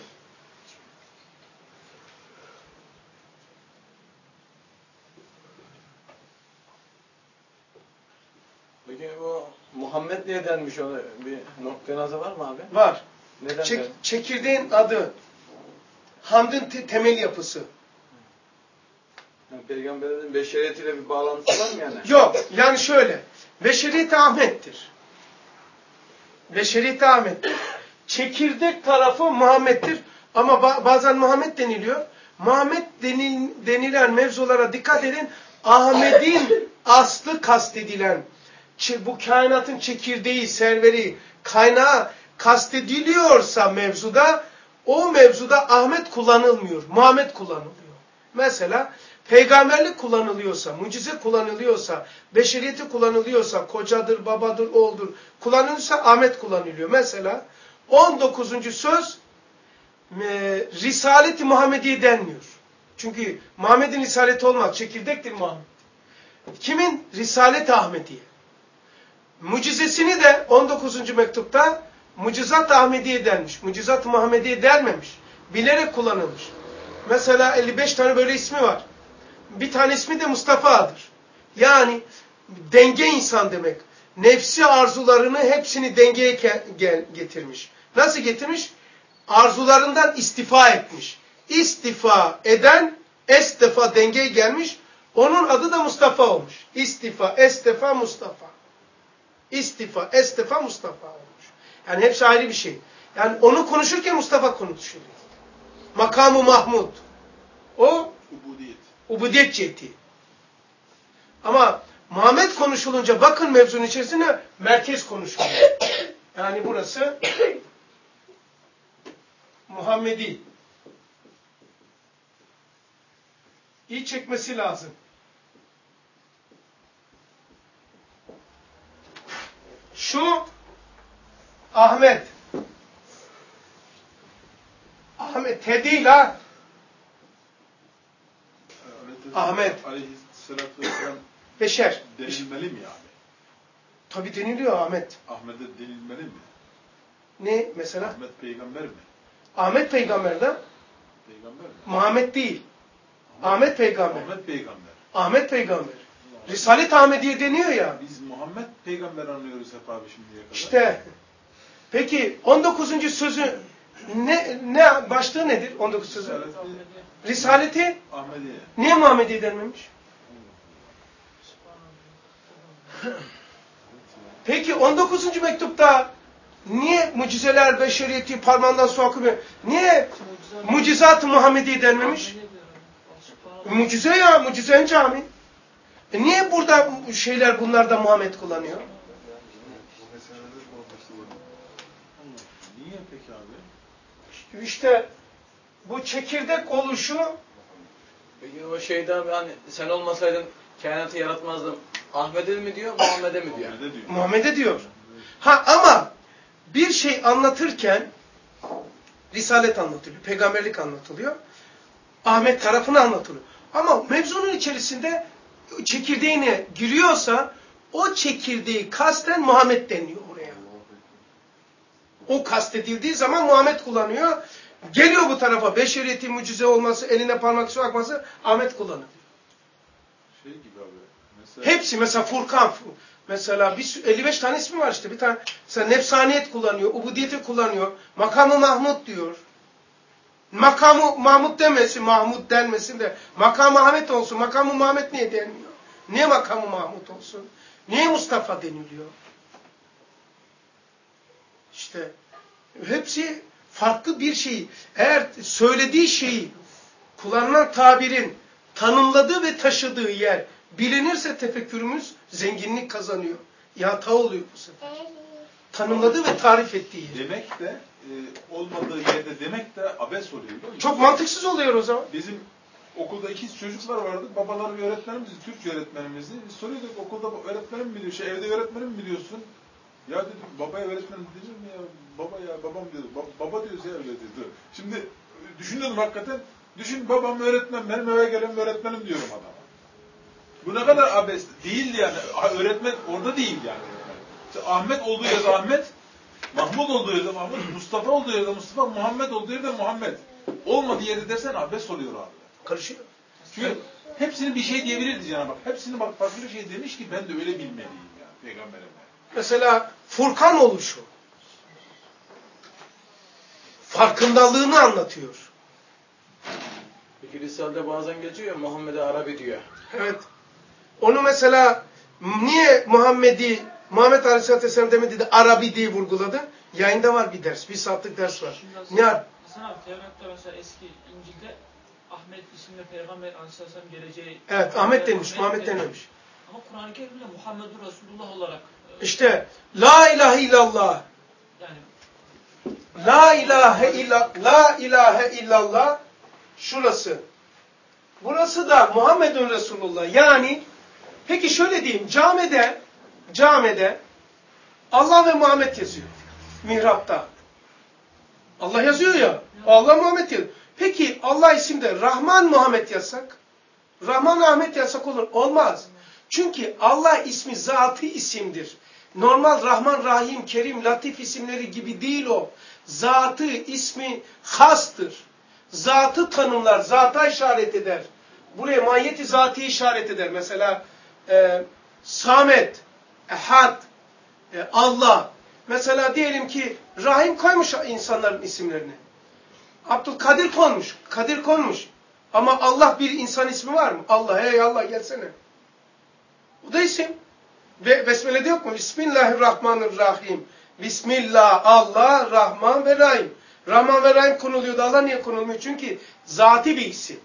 Peki bu Muhammed niye denmiş, ona bir nokta nazı var mı abi? Var. Neden? Çek, çekirdeğin adı, hamdın te temel yapısı. Yani Peygamberin beşeriyetiyle bir bağlantısı var mı yani? Yok, yani şöyle, beşeriyet Ahmet'tir. Beşeriyet Ahmet'tir. Çekirdek tarafı Muhammed'dir. Ama ba bazen Muhammed deniliyor. Muhammed denil denilen mevzulara dikkat edin. Ahmet'in aslı kastedilen, bu kainatın çekirdeği, serveri, kaynağı kastediliyorsa mevzuda, o mevzuda Ahmet kullanılmıyor. Muhammed kullanılıyor. Mesela peygamberlik kullanılıyorsa, mucize kullanılıyorsa, beşeriyeti kullanılıyorsa, kocadır, babadır, oğuldur kullanılıyorsa Ahmet kullanılıyor. Mesela on dokuzuncu söz e, Risalet-i Muhammediye denmiyor. Çünkü Muhammed'in risaleti olmaz. Çekirdektir Muhammed. Kimin? Risalet-i Ahmediye. Mucizesini de on dokuzuncu mektupta Mucizat-ı Ahmediye denmiş. Mucizat-ı Muhammediye denmemiş. Bilerek kullanılmış. Mesela elli beş tane böyle ismi var. Bir tane ismi de Mustafa'dır. Yani denge insan demek. Nefsi arzularını hepsini dengeye getirmiş. Nasıl getirmiş? Arzularından istifa etmiş. İstifa eden estefa dengeye gelmiş. Onun adı da Mustafa olmuş. İstifa, estefa, Mustafa. İstifa, estefa, Mustafa olmuş. Yani hepsi ayrı bir şey. Yani onu konuşurken Mustafa konuşuyor. Makamı Mahmud. O Ubudiyet. ubudiyet ciheti. Ama Muhammed konuşulunca bakın mevzunun içerisine merkez konuşuluyor. Yani burası Muhammedi. İyi çekmesi lazım. Şu Ahmet. Ahmet T değil ha. Ahmet. Aleyhisselatü vesselam Beşer. denilmeli mi yani? Tabi deniliyor Ahmet. Ahmet'e denilmeli mi? Ne mesela? Ahmet peygamber mi? Ahmet peygamberden Peygamber mi? Muhammed değil. Ahmet, Ahmet peygamber. Ahmet peygamber. Ahmet peygamber. Risalet Ahmediye deniyor ya. Biz Muhammed peygamber anlıyoruz hep abi şimdiye kadar. İşte. Peki on dokuzuncu sözü ne ne başlığı nedir? on dokuz sözü. Risaleti, Risaleti Ahmediye. niye Muhammediye denmemiş? Peki on dokuzuncu mektupta niye mucizeler beşeriyeti parmağından su akımıyor? Niye mucizat-ı Muhammediye denmemiş? Mucize ya, mucizenin cami. E niye burada bu şeyler bunlarda Muhammed kullanıyor? Bu meselede konuştular. Niye peki abi? İşte bu çekirdek oluşu Peki o şeyden hani sen olmasaydın kainatı yaratmazdım. Ahmet'e mi diyor, Muhammed'e mi diyor? Muhammed'e diyor. Muhammed'e diyor. Ha ama bir şey anlatırken Risalet anlatılıyor, peygamberlik anlatılıyor. Ahmet tarafını anlatılıyor. Ama mevzunun içerisinde çekirdeğine giriyorsa o çekirdeği kasten Muhammed deniliyor oraya. O kastedildiği zaman Muhammed kullanıyor. Geliyor bu tarafa beşeriyetin mucize olması, eline parmak su akması Ahmet kullanıyor. Şey gibi abi. Mesela... Hepsi mesela Furkan, mesela bir elli beş tane ismi var işte. Bir tane mesela nefsaniyet kullanıyor, ubudiyeti kullanıyor, makamı Mahmud diyor. Makamı Mahmud demesin, Mahmud denmesin de makamı Ahmet olsun. Makamı Muhammed niye denmiyor? Niye makamı Mahmud olsun? Niye Mustafa deniliyor? İşte hepsi farklı bir şey. Eğer söylediği şeyi, kullanılan tabirin tanımladığı ve taşıdığı yer bilinirse tefekkürümüz zenginlik kazanıyor. Yata oluyor bu sefer. Tanımladığı ve tarif ettiği yer. Demek de e, olmadığı yerde demek de abes oluyor. Biliyor musun? Çok mantıksız oluyor o zaman. Bizim okulda ikiz çocuklar vardı. Babaları bir öğretmenimizdi, Türkçe öğretmenimizdi. Biz soruyorduk okulda öğretmenim mi biliyor, şey, evde öğretmenim mi biliyorsun? Ya dedim babaya öğretmenim denir mi ya? Baba ya babam diyor. Ba baba diyorsa ya öyle diyor. Şimdi düşünüyordum hakikaten. Düşün babam öğretmen, benim eve gelen öğretmenim diyorum adama. Bu ne kadar abes değildi yani. Öğretmen orada değil yani. İşte Ahmet olduğu yerde Ahmet, Mahmud olduğu yerde Mahmud, Mustafa olduğu yerde Mustafa, Muhammed olduğu yerde Muhammed. Olmadığı yerde dersen abes oluyor abi. Karışıyor. Çünkü hepsini bir şey diyebilirdi Cenab-ı Hak. Hepsini bak farklı bir şey demiş ki ben de öyle bilmeliyim ya Peygamberime. Mesela Furkan oluşu. Farkındalığını anlatıyor. Peki Risale'de bazen geçiyor ya Muhammed'e Arabi diyor. Evet. Onu mesela niye Muhammed'i Muhammed Aleyhisselatü Vesselam demedi de Arabi diye vurguladı? Yayında var bir ders. Bir saatlik ders var. Şimdi Ne? Hasan abi Tevrat'ta mesela eski İncil'de Ahmet isimli Peygamber Aleyhisselam geleceği... Evet Ahmet denmiş, Muhammed denmemiş. Ama Kur'an-ı Kerim'de Muhammedur Resulullah olarak... İşte La ilahe illallah. Yani... La ilahe illallah. La ilahe illallah. Şurası. Burası da Muhammedun Resulullah. Yani peki şöyle diyeyim. Camide camide Allah ve Muhammed yazıyor. Mihrapta. Allah yazıyor ya. Allah Muhammed yazıyor. Peki Allah isimde Rahman Muhammed yazsak? Rahman Ahmet yazsak olur. Olmaz. Çünkü Allah ismi zatı isimdir. Normal Rahman, Rahim, Kerim, Latif isimleri gibi değil o. Zatı, ismi hastır. Zatı tanımlar, zata işaret eder. Buraya mahiyeti zatı işaret eder. Mesela e, Samet, Ehad, e, Allah. Mesela diyelim ki Rahim koymuş insanların isimlerini. Abdülkadir konmuş, Kadir konmuş. Ama Allah bir insan ismi var mı? Allah, hey Allah gelsene. O da isim. Ve Besmele'de yok mu? Bismillahirrahmanirrahim. Bismillah, Allah, Rahman ve Rahim. Rahman ve Rahim konuluyor da Allah niye konulmuyor? Çünkü zati bir isim.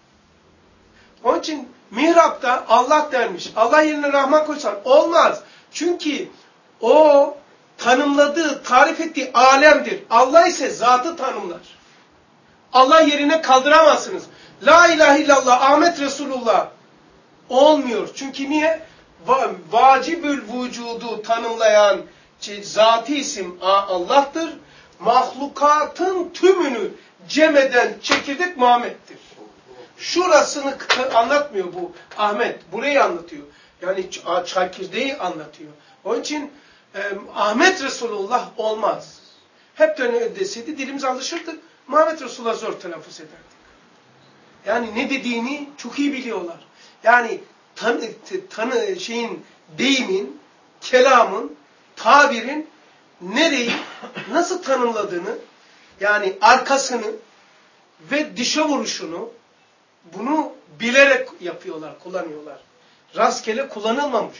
Onun için mihrapta Allah denmiş. Allah yerine Rahman koysan olmaz. Çünkü o tanımladığı, tarif ettiği alemdir. Allah ise zatı tanımlar. Allah yerine kaldıramazsınız. La ilahe illallah, Ahmet Resulullah olmuyor. Çünkü niye? Va vacibül vücudu tanımlayan zati isim Allah'tır. Mahlukatın tümünü cem eden çekirdek Muhammed'dir. Şurasını anlatmıyor bu Ahmet. Burayı anlatıyor. Yani çekirdeği anlatıyor. Onun için e, Ahmet Resulullah olmaz. Hepten deseydi dilimiz alışırdı. Muhammed Resulullah zor telaffuz ederdik. Yani ne dediğini çok iyi biliyorlar. Yani tanı, tanı şeyin, deyimin, kelamın, tabirin nereyi, nasıl tanımladığını, yani arkasını ve dışa vuruşunu bunu bilerek yapıyorlar, kullanıyorlar. Rastgele kullanılmamış.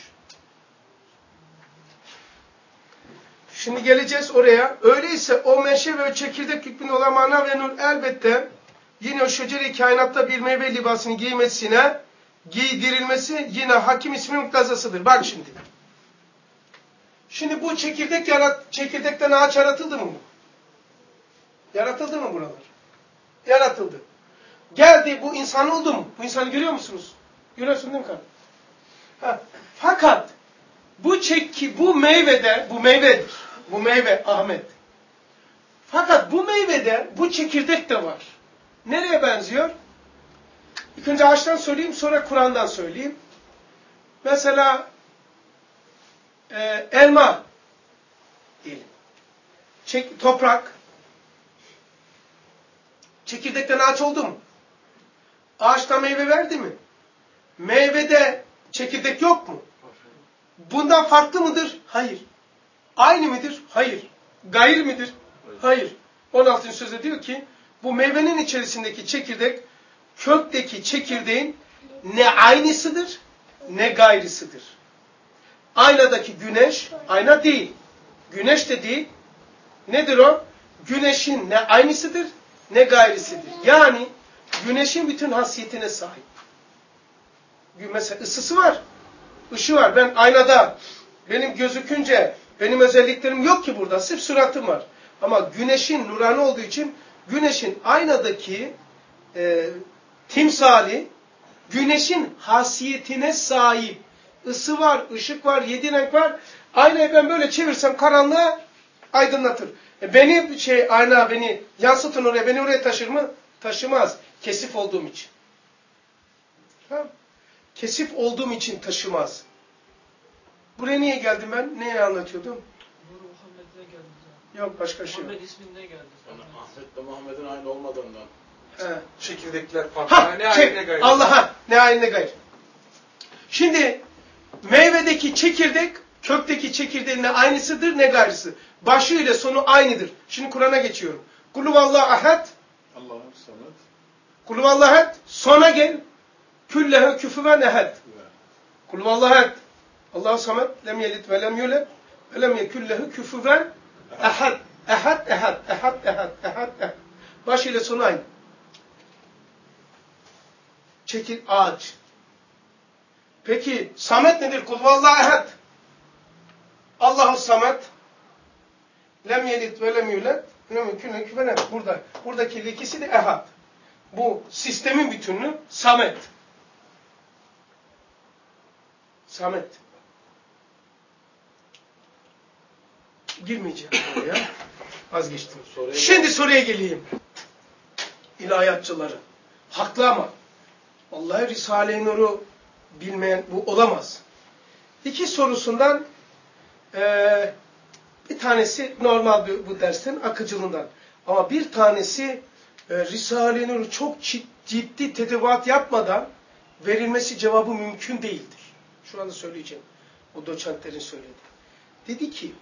Şimdi geleceğiz oraya. Öyleyse o meşe ve çekirdek hükmünde olan mana ve nur elbette yine o şecere-i kainatta bir meyve libasını giymesine giydirilmesi yine hakim ismi muktazasıdır. Bak şimdi. Şimdi bu çekirdek yarat, çekirdekten ağaç yaratıldı mı bu? Yaratıldı mı buralar? Yaratıldı. Geldi, bu insan oldu mu? Bu insanı görüyor musunuz? Görüyorsun değil mi kardeşim? Ha. Fakat bu çeki, bu meyvede, bu meyvedir. Bu meyve Ahmet. Fakat bu meyvede bu çekirdek de var. Nereye benziyor? İlk önce ağaçtan söyleyeyim, sonra Kur'an'dan söyleyeyim. Mesela e, elma diyelim. Çek, toprak. Çekirdekten ağaç oldu mu? Ağaçta meyve verdi mi? Meyvede çekirdek yok mu? Bundan farklı mıdır? Hayır. Aynı mıdır? Hayır. Gayr midir? Hayır. on altıncı sözde diyor ki bu meyvenin içerisindeki çekirdek kökteki çekirdeğin ne aynısıdır ne gayrısıdır. Aynadaki güneş ayna değil. Güneş de değil. Nedir o? Güneşin ne aynısıdır ne gayrısıdır. Yani güneşin bütün hasiyetine sahip. Mesela ısısı var. Işığı var. Ben aynada benim gözükünce benim özelliklerim yok ki burada. Sırf suratım var. Ama güneşin nurani olduğu için güneşin aynadaki e, timsali güneşin hasiyetine sahip. Isı var, ışık var, yedi renk var. Aynayı ben böyle çevirsem karanlığa aydınlatır. E beni şey ayna beni yansıtın oraya, beni oraya taşır mı? Taşımaz. Kesif olduğum için. Tamam. Kesif olduğum için taşımaz. Buraya niye geldim ben? Neye anlatıyordum? Nur Muhammed'e geldi. Yok başka şey. Muhammed isminde geldi. Yani Ahmet'le Muhammed'in aynı olmadığından. He. Çekirdekler farklı. Ha, ne çek, aynı ne gayrı. Allah'a ne aynı ne gayrı. Şimdi meyvedeki çekirdek kökteki çekirdeğin ne aynısıdır ne gayrısı. Başı ile sonu aynıdır. Şimdi Kur'an'a geçiyorum. Kulüvallahu ahad. Allah'ım samet. Kulüvallahu ahad. Sona gel. Küllehu küfüven ehad. Kulüvallahu ahad. Allahu samet. Lem yelit ve lem yulad. Ve lem yekullehu küfüven ehad. Ehad, ehad, ehad, ehad, ehad, ehad. Başı ile sonu aynı. Çekil ağaç. Peki samet nedir? Kul vallahi ehad. Allahu samet. Lem yelit ve lem yulad. Lem yekun küfüven ehad. Burada. Buradaki ikisi de ehad. Bu sistemin bütünlüğü samet. Samet. Girmeyeceğim oraya. Vazgeçtim. Soruya Şimdi soruya geleyim. İlahiyatçıları. Haklı ama. Vallahi Risale-i Nur'u bilmeyen bu olamaz. İki sorusundan e, bir tanesi normal bir, bu dersin akıcılığından. Ama bir tanesi e, Risale-i Nur'u çok ciddi tedevat yapmadan verilmesi cevabı mümkün değildir. Şu anda söyleyeceğim. O doçentlerin söyledi. Dedi ki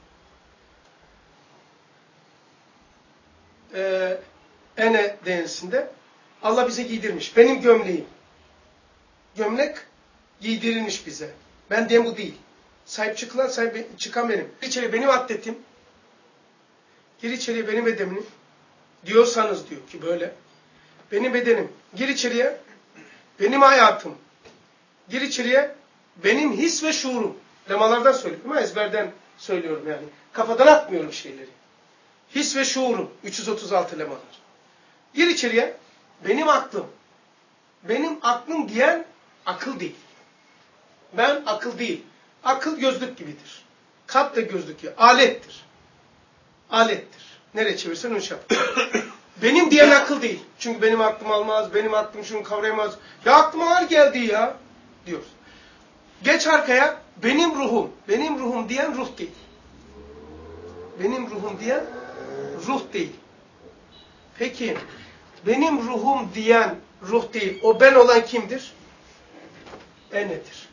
e, Ene değersinde Allah bize giydirmiş. Benim gömleğim. Gömlek giydirilmiş bize. Ben diyen bu değil. Sahip çıkılan, sahip çıkan benim. Gir içeri benim atletim. Gir içeriye benim bedenim. Diyorsanız diyor ki böyle. Benim bedenim. Gir içeriye. Benim hayatım. Gir içeriye. Benim his ve şuurum. Lemalardan söylüyorum ama ezberden söylüyorum yani. Kafadan atmıyorum şeyleri. His ve şuurum. üç yüz otuz altı lemalar. Gir içeriye. Benim aklım. Benim aklım diyen akıl değil. Ben akıl değil. Akıl gözlük gibidir. Kalp de gözlük gibi. Alettir. Alettir. Nereye çevirsen onu yap. Benim diyen akıl değil. Çünkü benim aklım almaz, benim aklım şunu kavrayamaz. Ya aklıma var geldi ya diyoruz. Geç arkaya. Benim ruhum. Benim ruhum diyen ruh değil. Benim ruhum diyen ruh değil. Peki benim ruhum diyen ruh değil. O ben olan kimdir? Enedir.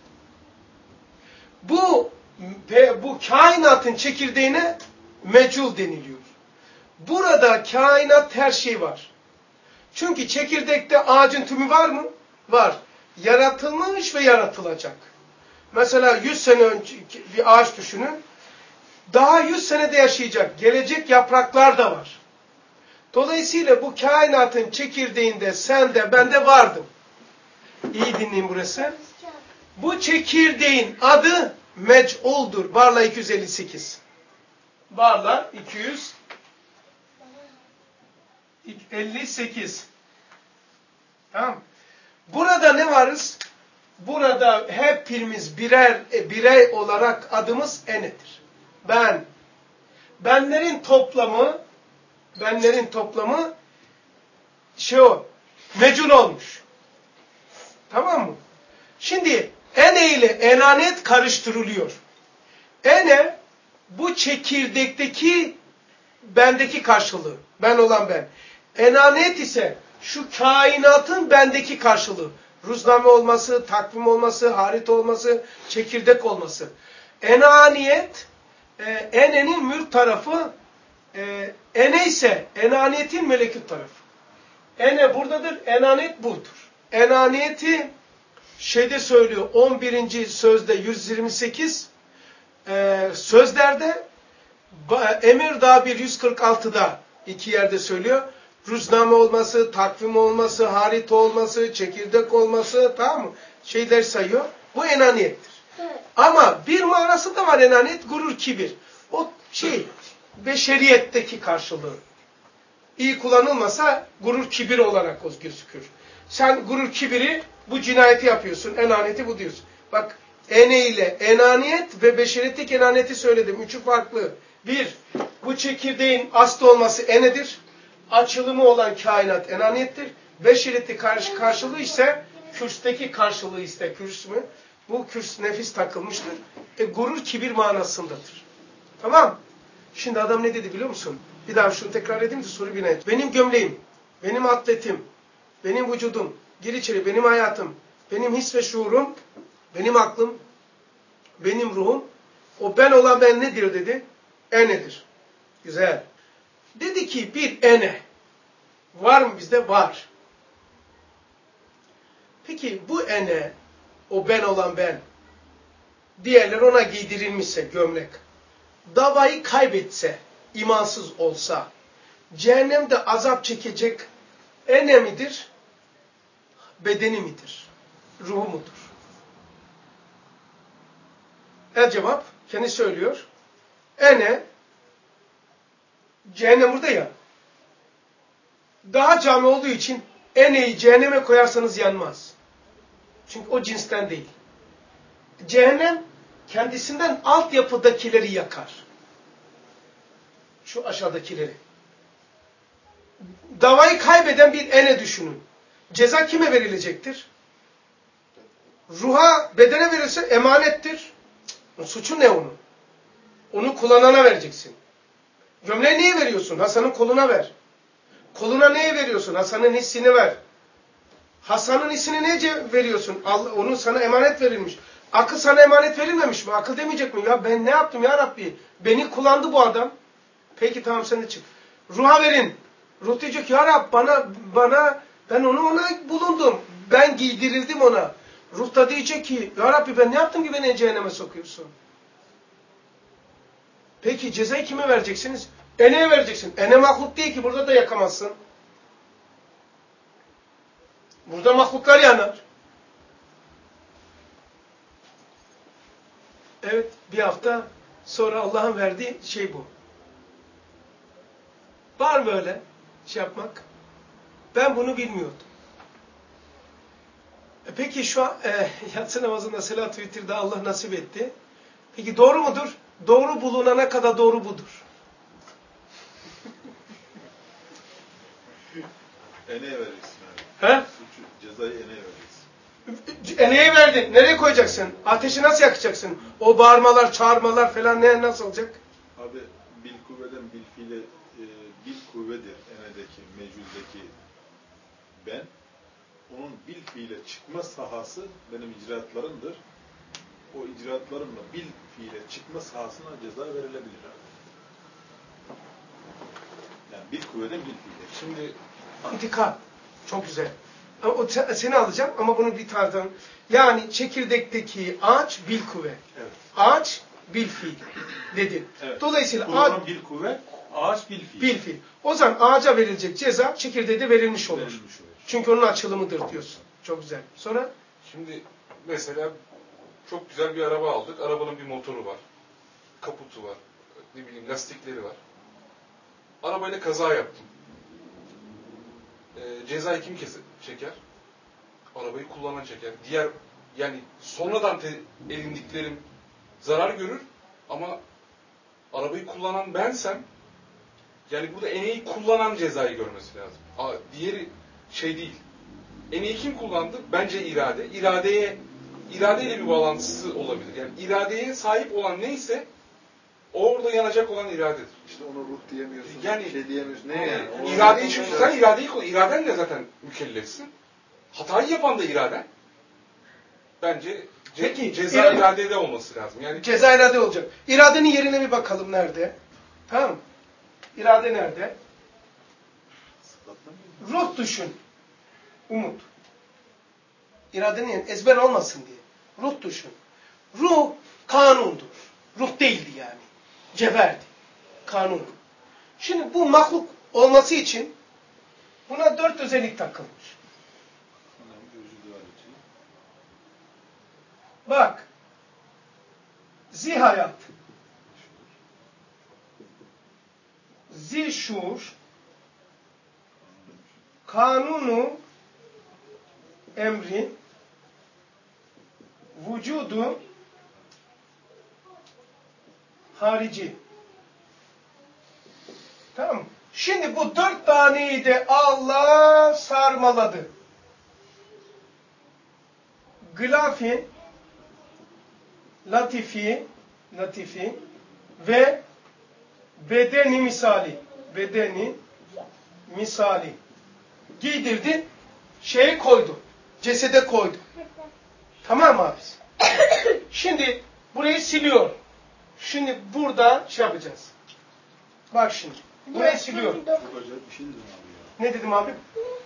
Bu ve bu kainatın çekirdeğine mecul deniliyor. Burada kainat her şey var. Çünkü çekirdekte ağacın tümü var mı? Var. Yaratılmış ve yaratılacak. Mesela yüz sene önce bir ağaç düşünün. Daha yüz senede yaşayacak. Gelecek yapraklar da var. Dolayısıyla bu kainatın çekirdeğinde sen de ben de vardım. İyi dinleyin burası. Bu çekirdeğin adı mec'uldur. Barla iki yüz elli sekiz. Barla iki yüz elli sekiz. Tamam. Burada ne varız? Burada hepimiz birer birey olarak adımız enedir. Ben. Benlerin toplamı benlerin toplamı şey o. Mecul olmuş. Tamam mı? Şimdi ene ile enanet karıştırılıyor. Ene bu çekirdekteki bendeki karşılığı. Ben olan ben. Enanet ise şu kainatın bendeki karşılığı. Ruzname olması, takvim olması, harita olması, çekirdek olması. Enaniyet, e, enenin mülk tarafı, e, ene ise enaniyetin melekut tarafı. Ene buradadır, enanet budur. Enaniyeti şeyde söylüyor, on birinci sözde yüz yirmi sekiz e, sözlerde, Emir Dağ bir yüz kırk altıda iki yerde söylüyor. Ruzname olması, takvim olması, harita olması, çekirdek olması, tamam mı? Şeyler sayıyor. Bu enaniyettir. Evet. Ama bir manası da var enaniyet, gurur, kibir. O şey, beşeriyetteki karşılığı. İyi kullanılmasa gurur, kibir olarak o gözükür. Sen gurur, kibiri, bu cinayeti yapıyorsun, enaniyeti bu diyorsun. Bak, ene ile enaniyet ve beşeriyetteki enaniyeti söyledim. Üçü farklı. Bir, bu çekirdeğin aslı olması enedir. Açılımı olan kainat enaniyettir. Beşeriyeti karşı karşılığı ise kürsteki karşılığı ise kürs mü? Bu kürs nefis takılmıştır. E, gurur kibir manasındadır. Tamam. Şimdi adam ne dedi biliyor musun? Bir daha şunu tekrar edeyim de soru bine. Benim gömleğim, benim atletim, benim vücudum, gir içeri benim hayatım, benim his ve şuurum, benim aklım, benim ruhum, o ben olan ben nedir dedi? Enedir. Güzel. Dedi ki bir ene. Var mı bizde? Var. Peki bu ene, o ben olan ben, diğerler ona giydirilmişse gömlek, davayı kaybetse, imansız olsa, cehennemde azap çekecek ene midir? Bedeni midir? Ruhu mudur? El cevap, kendi söylüyor. Ene, cehennem burada ya. Daha cami olduğu için eneyi cehenneme koyarsanız yanmaz. Çünkü o cinsten değil. Cehennem kendisinden altyapıdakileri yakar. Şu aşağıdakileri. Davayı kaybeden bir ene düşünün. Ceza kime verilecektir? Ruha, bedene verirse emanettir. Suçu ne onun? Onu kullanana vereceksin. Gömleği niye veriyorsun? Hasan'ın koluna ver. Koluna neye veriyorsun? Hasan'ın hissini ver. Hasan'ın hissini neye veriyorsun? Allah, onun sana emanet verilmiş. Akıl sana emanet verilmemiş mi? Akıl demeyecek mi? Ya ben ne yaptım ya Rabbi? Beni kullandı bu adam. Peki tamam sen de çık. Ruha verin. Ruh diyecek ya Rab bana, bana, ben onu ona bulundum. Ben giydirildim ona. Ruh da diyecek ki ya Rabbi ben ne yaptım ki beni cehenneme sokuyorsun? Peki cezayı kime vereceksiniz? Ene'ye vereceksin. Ene mahluk değil ki burada da yakamazsın. Burada mahluklar yanar. Evet bir hafta sonra Allah'ın verdiği şey bu. Var böyle şey yapmak. Ben bunu bilmiyordum. E peki şu an e, yatsı namazında salat-ı vitirde Allah nasip etti. Peki doğru mudur? Doğru bulunana kadar doğru budur. Eneye verirsin abi. He? Suçu, cezayı eneye verirsin. Eneye verdin. Nereye koyacaksın? Ateşi nasıl yakacaksın? O bağırmalar, çağırmalar falan ne nasıl olacak? Abi bil kuvveden bil fiile e, bil kuvvedir enedeki, meculdeki ben. Onun bil fiile çıkma sahası benim icraatlarımdır. O icraatlarımla bil fiile çıkma sahasına ceza verilebilir abi. Yani bil kuvveden bil fiile. Şimdi İntikam. Çok güzel. Ama o, seni alacağım ama bunu bir tartalım. Yani çekirdekteki ağaç bil kuvve. Evet. Ağaç bil fiil dedin. Evet. Dolayısıyla kullanılan ağaç bil kuvve, ağaç bil fiil. bil fiil. O zaman ağaca verilecek ceza çekirdeğe de verilmiş olur. Verilmiş olur. Çünkü onun açılımıdır diyorsun. Çok güzel. Sonra? Şimdi mesela çok güzel bir araba aldık. Arabanın bir motoru var. Kaputu var. Ne bileyim lastikleri var. Arabayla kaza yaptım. Ee, cezayı kim kese, çeker? Arabayı kullanan çeker. Diğer yani sonradan te, edindiklerim zarar görür ama arabayı kullanan bensem yani burada eneği kullanan cezayı görmesi lazım. Aa, diğeri şey değil. Eneği kim kullandı? Bence irade. İradeye iradeyle bir bağlantısı olabilir. Yani iradeye sahip olan neyse orada yanacak olan iradedir. İşte ona ruh diyemiyorsun, Yani, bir şey diyemiyorsun. Ne yani? O İradeyi çünkü sen iradeyi kullan. İradenle zaten mükellefsin. Hatayı yapan da iraden. Bence ce Peki, ceza irade, iradede olması lazım. Yani ceza irade olacak. İradenin yerine bir bakalım nerede? Tamam mı? İrade nerede? Ruh düşün. Umut. İradenin yerine ezber olmasın diye. Ruh düşün. Ruh kanundur. Ruh değildi yani. Cevherdi. Kanun. Şimdi bu mahluk olması için buna dört özellik takılmış. Bak. Zihayat. Zişur. Kanunu emri. Vücudu harici. Tamam. Şimdi bu dört taneyi de Allah sarmaladı. Gılafi, latifi, latifi ve bedeni misali. Bedeni misali. Giydirdi, şeye koydu. Cesede koydu. Tamam mı abi? Şimdi burayı siliyor. Şimdi burada şey yapacağız. Bak şimdi. Burayı siliyorum. Çok acayip bir şey dedim abi ya. Ne dedim abi?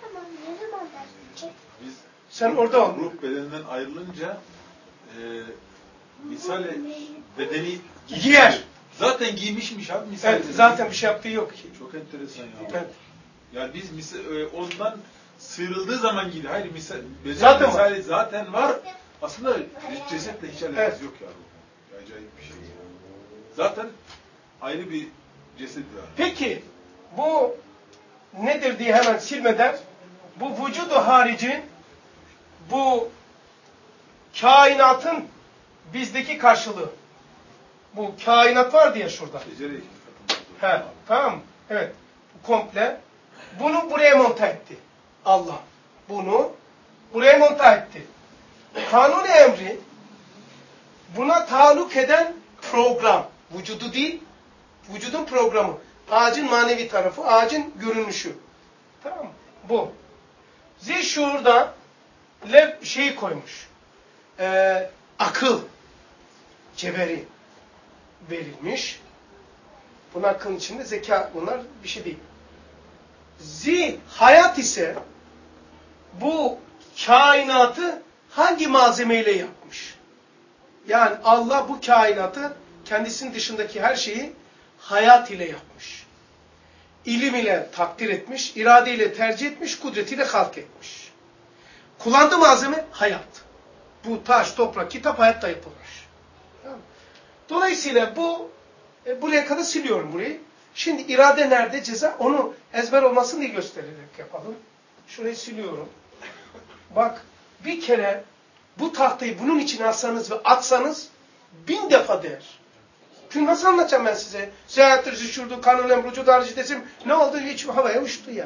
Biz Sen orada ol. ruh bedeninden ayrılınca e, misali bedeni Giyer. Zaten giymişmiş abi misal. Evet, zaten bir şey yaptığı yok ki. Çok enteresan ya. Evet. Yani biz misal, e, ondan sıyrıldığı zaman gidiyor. Hayır misal, beden Zaten misali var. Zaten var. Aslında cesetle hiç alakası Evet. yok ya. Bu. Acayip bir şey. Zaten ayrı bir ceset var. Peki bu nedir diye hemen silmeden bu vücudu harici bu kainatın bizdeki karşılığı. Bu kainat var diye şurada. Beceri He, tamam mı? Evet. Komple. Bunu buraya monta etti. Allah. Bunu buraya monta etti. Kanun emri buna taluk eden program. Vücudu değil, vücudun programı. Ağacın manevi tarafı, ağacın görünüşü. Tamam mı? Bu. Zişur'da lev şeyi koymuş. Ee, akıl. Ceberi verilmiş. Bunun akılın içinde zeka, bunlar bir şey değil. Zi, hayat ise bu kainatı hangi malzemeyle yapmış? Yani Allah bu kainatı kendisinin dışındaki her şeyi hayat ile yapmış. İlim ile takdir etmiş, irade ile tercih etmiş, kudretiyle halk etmiş. Kullandığı malzeme hayat. Bu taş, toprak, kitap hayatta yapılmış. Tamam. Dolayısıyla bu e, buraya kadar siliyorum burayı. Şimdi irade nerede, ceza? Onu ezber olmasın diye göstererek yapalım. Şurayı siliyorum. Bak bir kere bu tahtayı bunun içine atsanız ve atsanız bin defa değer. Çünkü nasıl anlatacağım ben size? Seyahattir, zişurdu, kanun emrucu, darcı desim. Ne oldu? Hiç havaya uçtu ya.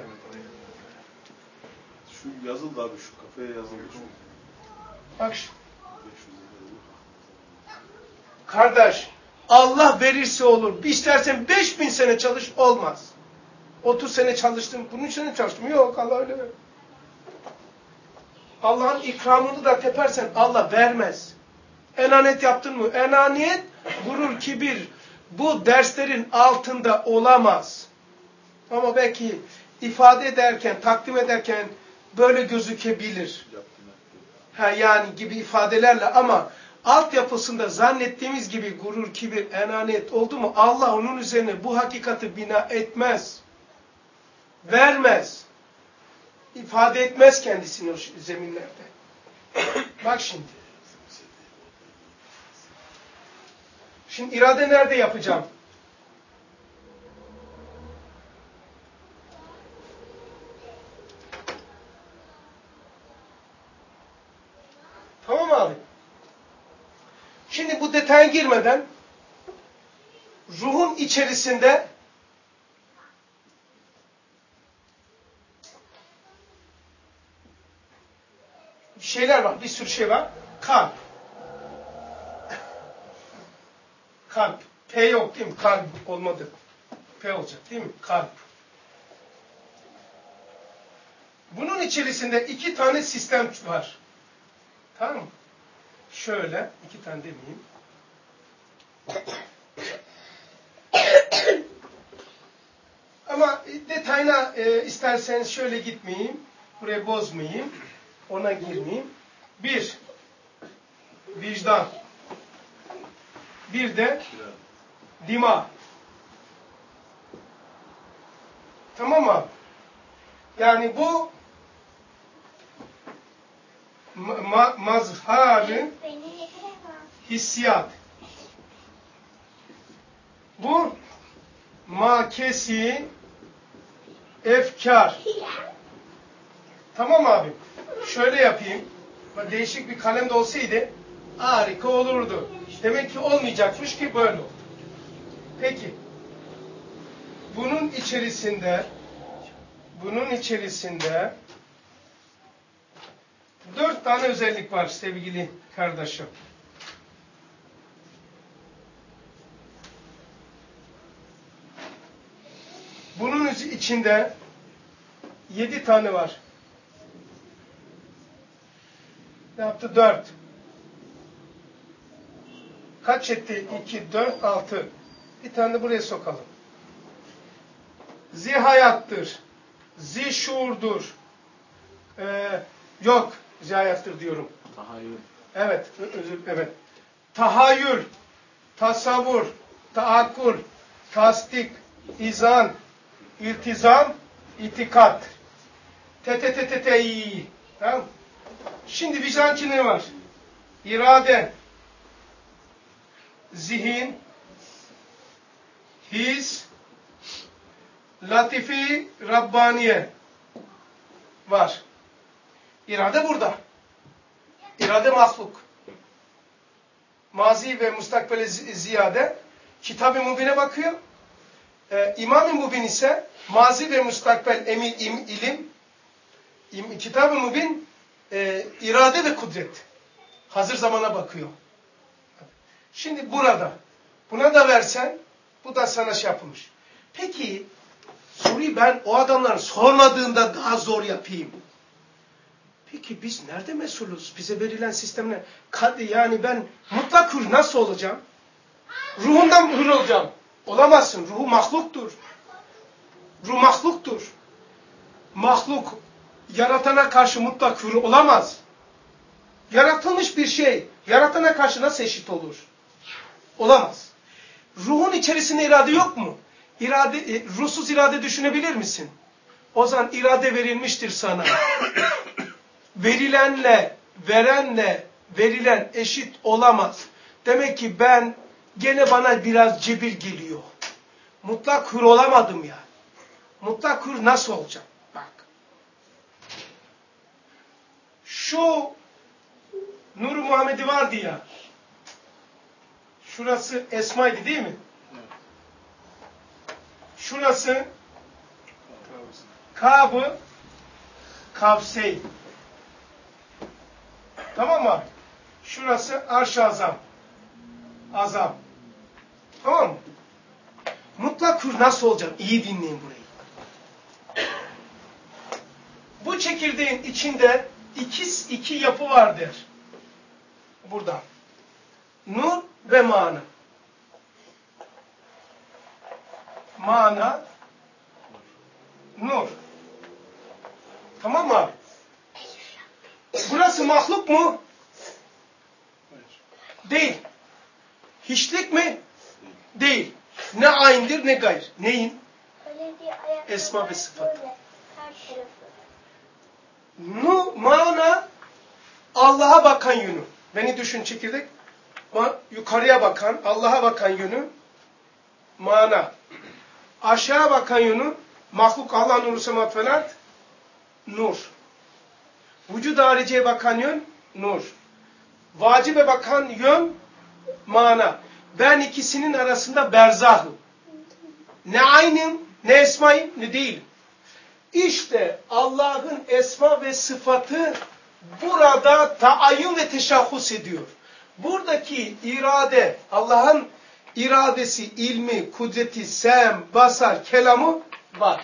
Şu yazıldı abi, şu kafaya yazıldı. Şu. Bak şu. Kardeş, Allah verirse olur. İstersen beş bin sene çalış, olmaz. otuz sene çalıştım, bunun için çalıştım. Yok, Allah öyle ver. Allah'ın ikramını da tepersen Allah vermez. Enanet yaptın mı? Enaniyet, gurur, kibir. Bu derslerin altında olamaz. Ama belki ifade ederken, takdim ederken böyle gözükebilir. Ha yani gibi ifadelerle ama altyapısında zannettiğimiz gibi gurur, kibir, enanet oldu mu Allah onun üzerine bu hakikati bina etmez. Vermez. ifade etmez kendisini o zeminlerde. Bak şimdi. Şimdi irade nerede yapacağım? Tamam abi. Şimdi bu detaya girmeden ruhun içerisinde şeyler var. Bir sürü şey var. Kalp. Kalp. P yok değil mi? Kalp olmadı. P olacak değil mi? Kalp. Bunun içerisinde iki tane sistem var. Tamam mı? Şöyle. iki tane demeyeyim. Ama detayına e, isterseniz şöyle gitmeyeyim. Buraya bozmayayım. Ona girmeyeyim. Bir. Vicdan. Bir de dima. Tamam mı? Yani bu ma mazhar-ı hissiyat. Bu makesi efkar. Tamam abi. Şöyle yapayım. Değişik bir kalem de olsaydı harika olurdu. Demek ki olmayacakmış ki böyle oldu. Peki. Bunun içerisinde bunun içerisinde dört tane özellik var sevgili kardeşim. Bunun içinde yedi tane var. Ne yaptı? Dört. Kaç etti? İki, dört, altı. Bir tane de buraya sokalım. Zihayattır. Zişurdur. Ee, yok. Zihayattır diyorum. Tahayyül. Evet. Özür, evet. Tahayyül. Tasavvur. Taakkul. Tasdik. İzan. İltizam. İtikat. Teteteteteyi. Tamam. Şimdi vicdanki ne var? İrade. Zihin. His. Latifi. Rabbaniye. Var. İrade burada. İrade mahluk. Mazi ve mustakbele ziyade Kitab-ı Mubin'e bakıyor. Ee, İmam-ı Mubin ise mazi ve mustakbel emil im, ilim im, Kitab-ı Mubin e, irade ve kudret. Hazır zamana bakıyor. Şimdi burada buna da versen bu da sana şey yapılmış. Peki soruyu ben o adamların sormadığında daha zor yapayım. Peki biz nerede mesulüz? Bize verilen sistemle yani ben mutlak hür nasıl olacağım? Ruhundan hür olacağım. Olamazsın. Ruhu mahluktur. Ruh mahluktur. Mahluk yaratana karşı mutlak hür olamaz. Yaratılmış bir şey yaratana karşı nasıl eşit olur? Olamaz. Ruhun içerisinde irade yok mu? İrade, e, ruhsuz irade düşünebilir misin? O zaman irade verilmiştir sana. Verilenle, verenle verilen eşit olamaz. Demek ki ben gene bana biraz cebir geliyor. Mutlak hür olamadım ya. Mutlak hür nasıl olacak? Bak. Şu Nur-u Muhammed'i vardı ya. Şurası Esma'ydı değil mi? Şurası Kab-ı Kavseyn. Tamam mı? Şurası Arş-ı Azam. Azam. Tamam mı? Mutlak hür nasıl olacak? İyi dinleyin burayı. Bu çekirdeğin içinde iki, iki yapı vardır. Burada. Nur ve mana. Mana, nur. Tamam mı abi? Burası mahluk mu? Değil. Hiçlik mi? Değil. Ne aynıdır ne gayr. Neyin? Esma ve sıfat. Nu, mana Allah'a bakan yönü. Beni düşün çekirdek. Yukarıya bakan, Allah'a bakan yönü mana. Aşağı bakan yönü mahluk Allah nuru semat velat nur. Vücud hariciye bakan yön nur. Vacibe bakan yön mana. Ben ikisinin arasında berzahım. Ne aynım, ne esmayım, ne değilim. İşte Allah'ın esma ve sıfatı burada taayyün ve teşahhus ediyor. Buradaki irade, Allah'ın iradesi, ilmi, kudreti, sem, basar, kelamı var.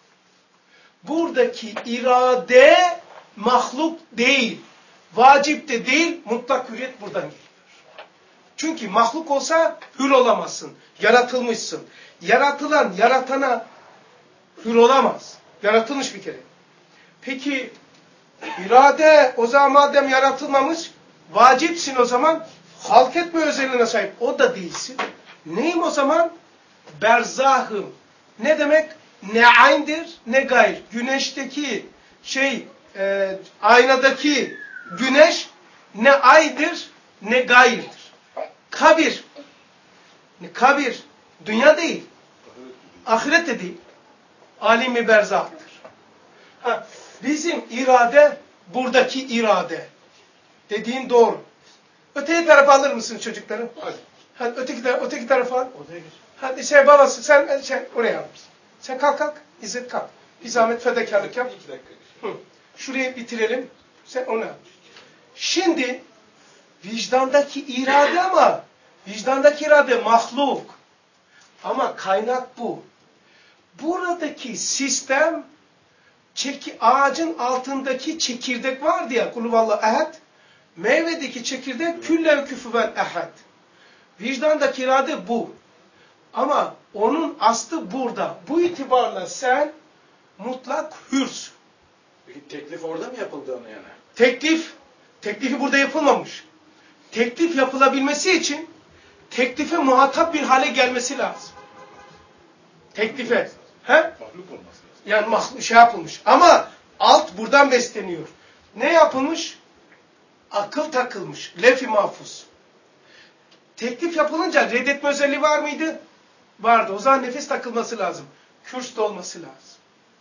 Buradaki irade mahluk değil, vacip de değil, mutlak hürriyet buradan geliyor. Çünkü mahluk olsa hür olamazsın, yaratılmışsın. Yaratılan, yaratana hür olamaz. Yaratılmış bir kere. Peki irade o zaman madem yaratılmamış, vacipsin o zaman, halk etme özelliğine sahip. O da değilsin. Neyim o zaman? Berzahım. Ne demek? Ne ayn'dir, ne gayr. Güneşteki şey, e, aynadaki güneş ne aydır, ne gayrdir. Kabir. Ne kabir. Dünya değil. Ahiret de değil. Alim-i berzahtır. Ha, bizim irade buradaki irade. Dediğin doğru. Öteki tarafa alır mısın çocukları? Hadi. Hadi öteki, tar öteki tarafa al. Hadi şey babası sen şey, oraya al. Sen kalk kalk. İzzet kalk. Bir zahmet fedakarlık yap. İki dakika. Hı. Şurayı bitirelim. Sen onu al. Şimdi vicdandaki irade ama vicdandaki irade mahluk. Ama kaynak bu. Buradaki sistem çeki, ağacın altındaki çekirdek vardı ya kulüvallahu ehad. Meyvedeki çekirdek küllev küfüven ehad. Vicdandaki irade bu. Ama onun aslı burada. Bu itibarla sen mutlak hürsün. Peki teklif orada mı yapıldı ona yani? Teklif, teklifi burada yapılmamış. Teklif yapılabilmesi için teklife muhatap bir hale gelmesi lazım. Teklife. He? Mahluk olması lazım. Yani mahluk şey yapılmış. Ama alt buradan besleniyor. Ne yapılmış? Akıl takılmış. Lef-i mahfuz. Teklif yapılınca reddetme özelliği var mıydı? Vardı. O zaman nefes takılması lazım. Kürs de olması lazım.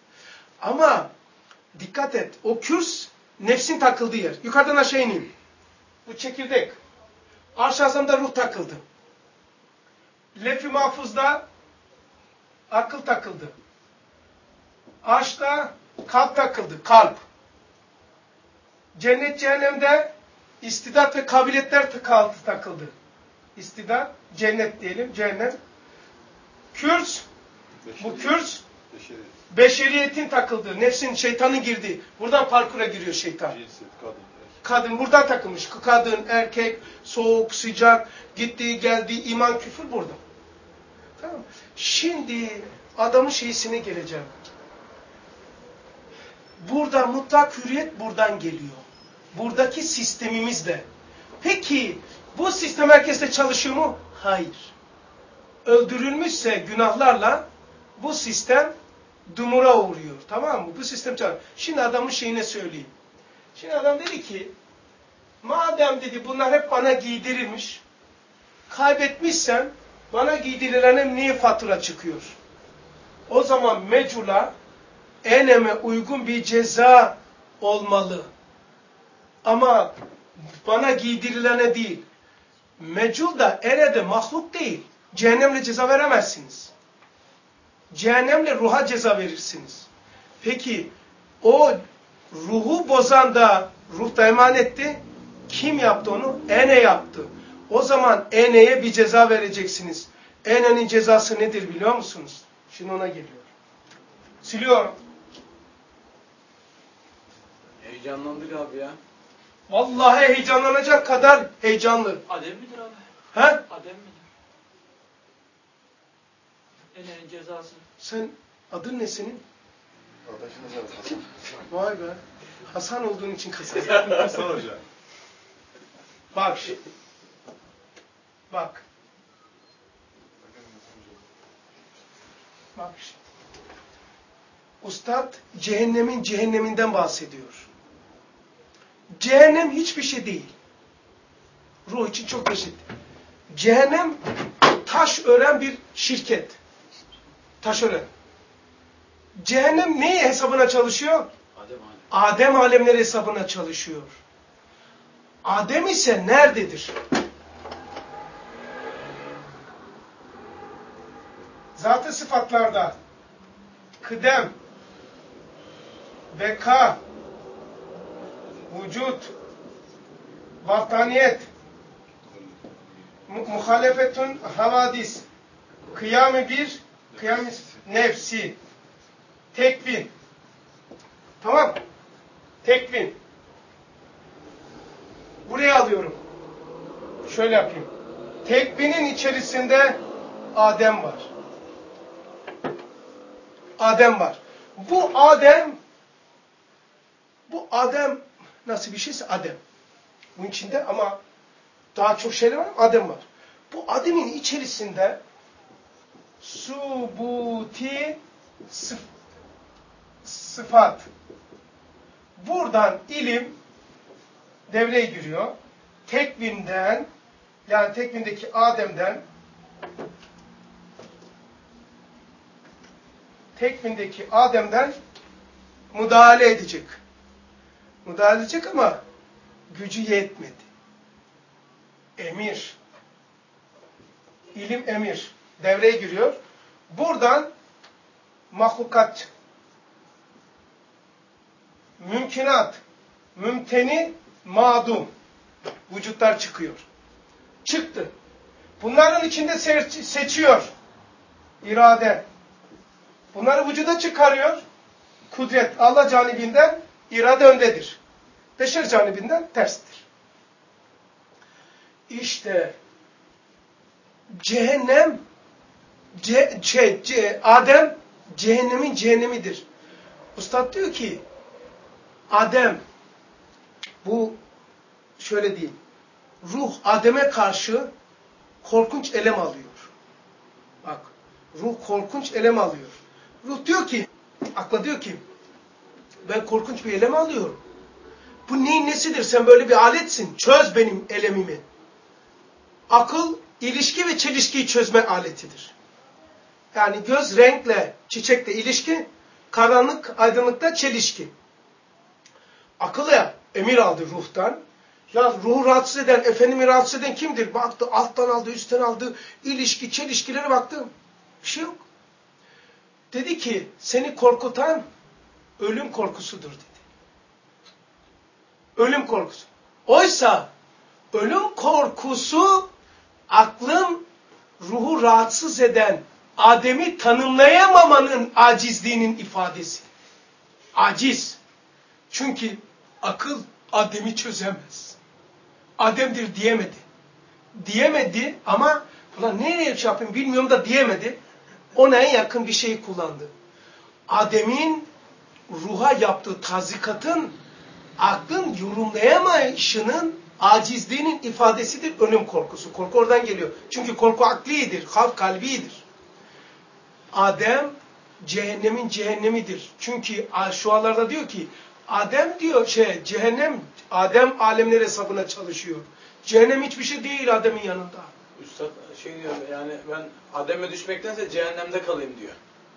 Ama dikkat et. O kürs nefsin takıldığı yer. Yukarıdan aşağı ineyim. Bu çekirdek. Arş-ı azamda ruh takıldı. Lef-i mahfuzda akıl takıldı. Arşta kalp takıldı. Kalp. Cennet cehennemde istidat ve kabiliyetler takıldı. İstidat, cennet diyelim, cehennem. Kürs, bu kürs, Beşeriyet. beşeriyetin takıldığı, nefsin, şeytanın girdiği. Buradan parkura giriyor şeytan. Cinsiyet, kadın, erkek. Kadın buradan takılmış. Kadın, erkek, soğuk, sıcak, gittiği, geldiği, iman, küfür burada. Tamam. Şimdi adamın şeysine geleceğim. Burada mutlak hürriyet buradan geliyor. Buradaki sistemimizde. Peki bu sistem herkeste çalışıyor mu? Hayır. Öldürülmüşse günahlarla bu sistem dumura uğruyor. Tamam mı? Bu sistem çalışıyor. Şimdi adamın şeyine söyleyeyim. Şimdi adam dedi ki madem dedi bunlar hep bana giydirilmiş, kaybetmişsem bana giydirilene niye fatura çıkıyor? O zaman mecula eneme uygun bir ceza olmalı. Ama bana giydirilene değil. Mecul da erede mahluk değil. Cehennemle ceza veremezsiniz. Cehennemle ruha ceza verirsiniz. Peki o ruhu bozan da ruhta emanetti. Kim yaptı onu? Ene yaptı. O zaman eneye bir ceza vereceksiniz. Enenin cezası nedir biliyor musunuz? Şimdi ona geliyor. Siliyorum. Heyecanlandık abi ya. Vallahi heyecanlanacak kadar heyecanlı. Adem midir abi? He? Adem midir? Enenin cezası. Sen adın ne senin? Kardeşiniz var Hasan. Vay be. Hasan olduğun için kazandın. Hasan Hoca. Bak şimdi. Bak. Bak şimdi. Ustad cehennemin cehenneminden bahsediyor. Cehennem hiçbir şey değil. Ruh için çok basit. Cehennem taş ören bir şirket. Taş ören. Cehennem neyi hesabına çalışıyor? Adem alem. Adem alemleri hesabına çalışıyor. Adem ise nerededir? Zat-ı sıfatlarda kıdem, beka, vücut, vahdaniyet, mu muhalefetun havadis, kıyam-ı bir, kıyam-ı nefsi, tekvin. Tamam. Tekvin. Buraya alıyorum. Şöyle yapayım. Tekvinin içerisinde Adem var. Adem var. Bu Adem bu Adem nasıl bir şeyse Adem. Bunun içinde ama daha çok şeyler var. Adem var. Bu Adem'in içerisinde subuti sıf, sıfat. Buradan ilim devreye giriyor. Tekvinden yani tekvindeki Adem'den tekvindeki Adem'den müdahale edecek. Müdahale edecek ama gücü yetmedi. Emir. İlim emir. Devreye giriyor. Buradan mahlukat, mümkünat, mümteni, madum vücutlar çıkıyor. Çıktı. Bunların içinde seçiyor. İrade. Bunları vücuda çıkarıyor. Kudret Allah canibinden, irade öndedir. Beşer canibinden terstir. İşte cehennem ce, ce, ce, Adem cehennemin cehennemidir. Üstad diyor ki Adem bu şöyle değil. Ruh Adem'e karşı korkunç elem alıyor. Bak ruh korkunç elem alıyor. Ruh diyor ki akla diyor ki ben korkunç bir elem alıyorum. Bu neyin nesidir? Sen böyle bir aletsin. Çöz benim elemimi. Akıl ilişki ve çelişkiyi çözme aletidir. Yani göz renkle, çiçekle ilişki, karanlık, aydınlıkta çelişki. Akılla emir aldı ruhtan. Ya ruhu rahatsız eden, efendimi rahatsız eden kimdir? Baktı, alttan aldı, üstten aldı, ilişki, çelişkilere baktı. Bir şey yok. Dedi ki, seni korkutan ölüm korkusudur dedi. Ölüm korkusu. Oysa ölüm korkusu aklın ruhu rahatsız eden Adem'i tanımlayamamanın acizliğinin ifadesi. Aciz. Çünkü akıl Adem'i çözemez. Adem'dir diyemedi. Diyemedi ama ulan nereye şey yapayım bilmiyorum da diyemedi. Ona en yakın bir şeyi kullandı. Adem'in ruha yaptığı tazikatın aklın yorumlayamayışının acizliğinin ifadesidir ölüm korkusu. Korku oradan geliyor. Çünkü korku aklidir, havf kalbidir. Adem cehennemin cehennemidir. Çünkü şualarda diyor ki Adem diyor şey cehennem Adem alemler hesabına çalışıyor. Cehennem hiçbir şey değil Adem'in yanında. Üstad şey diyor yani ben Adem'e düşmektense cehennemde kalayım diyor.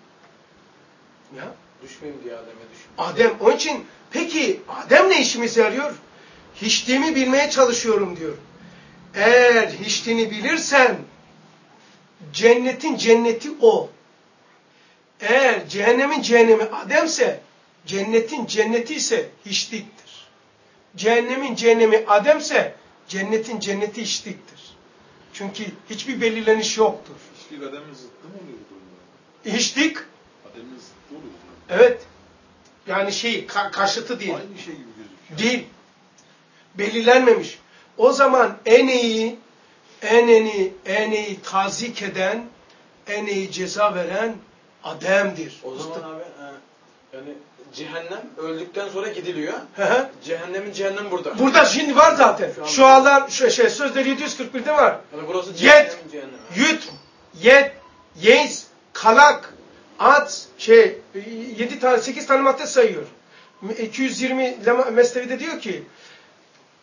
Ya Düşmeyeyim diyor Adem'e düşmeyeyim. Adem onun için peki Adem ne işimize yarıyor? Hiçliğimi bilmeye çalışıyorum diyor. Eğer hiçliğini bilirsen cennetin cenneti o. Eğer cehennemin cehennemi Adem'se cennetin cenneti ise hiçliktir. Cehennemin cehennemi Adem'se cennetin cenneti hiçliktir. Çünkü hiçbir belirleniş yoktur. Hiçlik Adem'in zıttı mı oluyor bu durumda? Hiçlik Adem'in zıttı oluyor. evet. Yani şey ka karşıtı değil. Aynı şey gibi gözüküyor. Değil. Belirlenmemiş. O zaman en iyi, en iyi, en iyi tazik eden, en iyi ceza veren Adem'dir. O zaman Usta. abi e, yani cehennem öldükten sonra gidiliyor. Hı hı. Cehennemin cehennem burada. Burada şimdi var zaten. Şu, Şu anlar şu şey sözleri yedi yüz kırk bir'de var. Yani burası cehennemin cehennemi. Yut, yet, yeis, kalak, at, şey yedi tane sekiz tane madde sayıyor. iki yüz yirmi Mesnevi'de diyor ki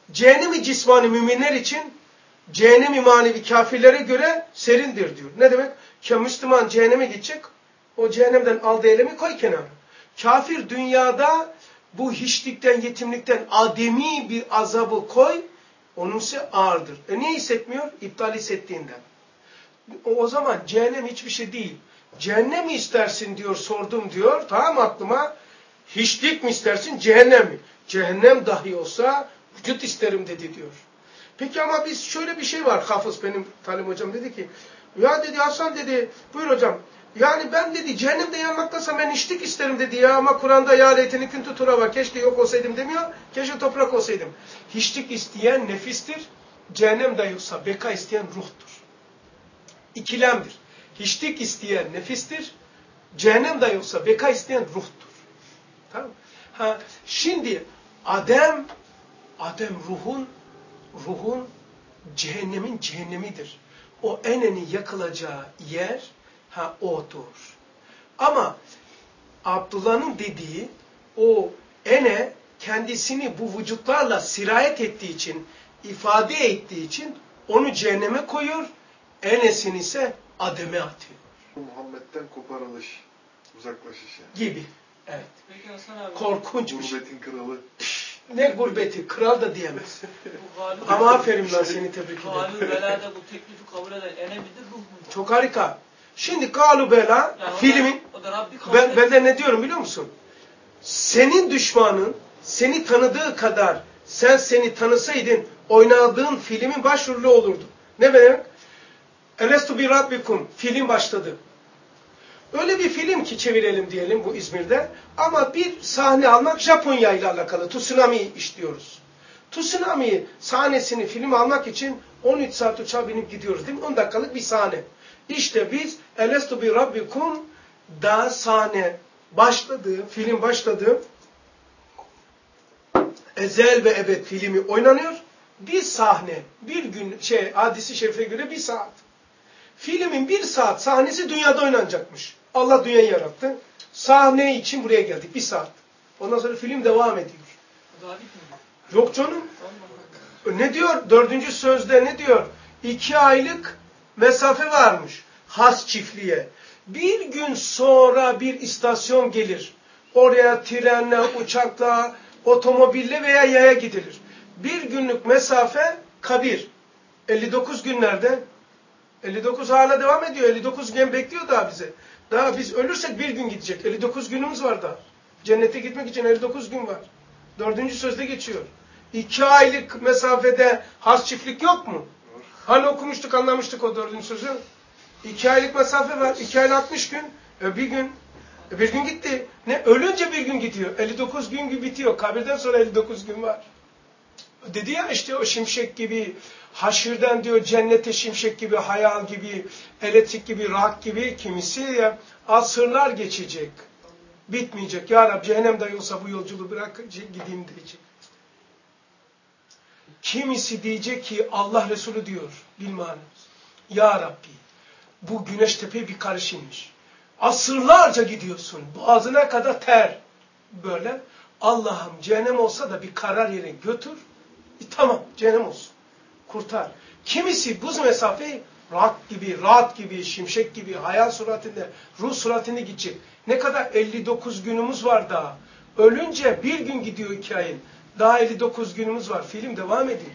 Cehennemi cismani müminler için, cehennemi manevi kafirlere göre serindir diyor. Ne demek? Ki Müslüman cehenneme gidecek, o cehennemden aldığı elemi koy kenara. Kafir dünyada bu hiçlikten, yetimlikten ademi bir azabı koy, onunsa ağırdır. E niye hissetmiyor? İptal hissettiğinden. O zaman cehennem hiçbir şey değil. Cehennem mi istersin diyor, sordum diyor. Tamam aklıma. Hiçlik mi istersin, cehennem mi? Cehennem dahi olsa vücut isterim dedi diyor. Peki ama biz şöyle bir şey var. Hafız benim talim hocam dedi ki, ya dedi Hasan dedi, buyur hocam. Yani ben dedi cehennemde yanmaktansa ben hiçlik isterim dedi ya, ama Kur'an'da ya leyteni kuntu turaba, keşke yok olsaydım demiyor, keşke toprak olsaydım. Hiçlik isteyen nefistir, cehennem de yoksa beka isteyen ruhtur. İkilemdir. Hiçlik isteyen nefistir, cehennem de yoksa beka isteyen ruhtur. Tamam. Ha, şimdi Adem, Adem ruhun, ruhun cehennemin cehennemidir. O eneni yakılacağı yer, ha odur. Ama Abdullah'ın dediği, o ene kendisini bu vücutlarla sirayet ettiği için, ifade ettiği için onu cehenneme koyuyor, enesini ise Adem'e atıyor. Muhammed'den koparılış, uzaklaşış yani. Gibi. Evet. Peki Hasan abi. Korkunç bir şey. Gurbetin kralı. Ne gurbeti? Kral da diyemez. Bu galip, Ama aferin lan, seni tebrik ederim. galip belada bu teklifi kabul eden ene midir, ruh mudur? Çok harika. Şimdi Galu Bela Yani o da- filmin, o da Rabbi kabul ben, et- ben de ne diyorum biliyor musun? Senin düşmanın seni tanıdığı kadar sen seni tanısaydın oynadığın filmin başrolü olurdu. Ne demek? Elestu bi Rabbikum film başladı. Öyle bir film ki çevirelim diyelim bu İzmir'de. Ama bir sahne almak Japonya ile alakalı. Tsunami işliyoruz. Tsunami sahnesini film almak için on üç saat uçağa binip gidiyoruz değil mi? on dakikalık bir sahne. İşte biz Elestu bi Rabbikum da sahne başladı, film başladı. Ezel ve Ebed filmi oynanıyor. Bir sahne, bir gün şey hadisi şerife göre bir saat. Filmin bir saat sahnesi dünyada oynanacakmış. Allah dünyayı yarattı. Sahne için buraya geldik. Bir saat. Ondan sonra film devam ediyor. Galip mi? Yok canım. Allah Allah. Ne diyor? Dördüncü sözde ne diyor? İki aylık mesafe varmış. Has çiftliğe. Bir gün sonra bir istasyon gelir. Oraya trenle, uçakla, otomobille veya yaya gidilir. Bir günlük mesafe kabir. elli dokuz günlerde. elli dokuz hala devam ediyor. elli dokuz gün bekliyor daha bize. Daha biz ölürsek bir gün gidecek. elli dokuz günümüz var daha. Cennete gitmek için elli dokuz gün var. Dördüncü sözde geçiyor. İki aylık mesafede has çiftlik yok mu? Hani okumuştuk, anlamıştık o dördüncü sözü. İki aylık mesafe var. İki aylık altmış gün. E bir gün. E bir gün gitti. Ne? Ölünce bir gün gidiyor. elli dokuz gün gibi bitiyor. Kabirden sonra elli dokuz gün var. Dedi ya işte o şimşek gibi, haşirden diyor cennete şimşek gibi, hayal gibi, elektrik gibi, rak gibi, kimisi ya asırlar geçecek. Bitmeyecek. Ya Rabbi cehennem dahi olsa bu yolculuğu bırak gideyim diyecek. Kimisi diyecek ki Allah Resulü diyor bilmem. Ya Rabbi bu güneş tepeye bir karış inmiş. Asırlarca gidiyorsun. Boğazına kadar ter. Böyle. Allah'ım cehennem olsa da bir karar yerine götür. E, tamam cehennem olsun. Kurtar. Kimisi bu mesafeyi rahat gibi, rahat gibi, şimşek gibi, hayal suratinde, ruh suratinde gidecek. Ne kadar? elli dokuz günümüz var daha. Ölünce bir gün gidiyor iki ayın. Daha elli dokuz günümüz var. Film devam ediyor.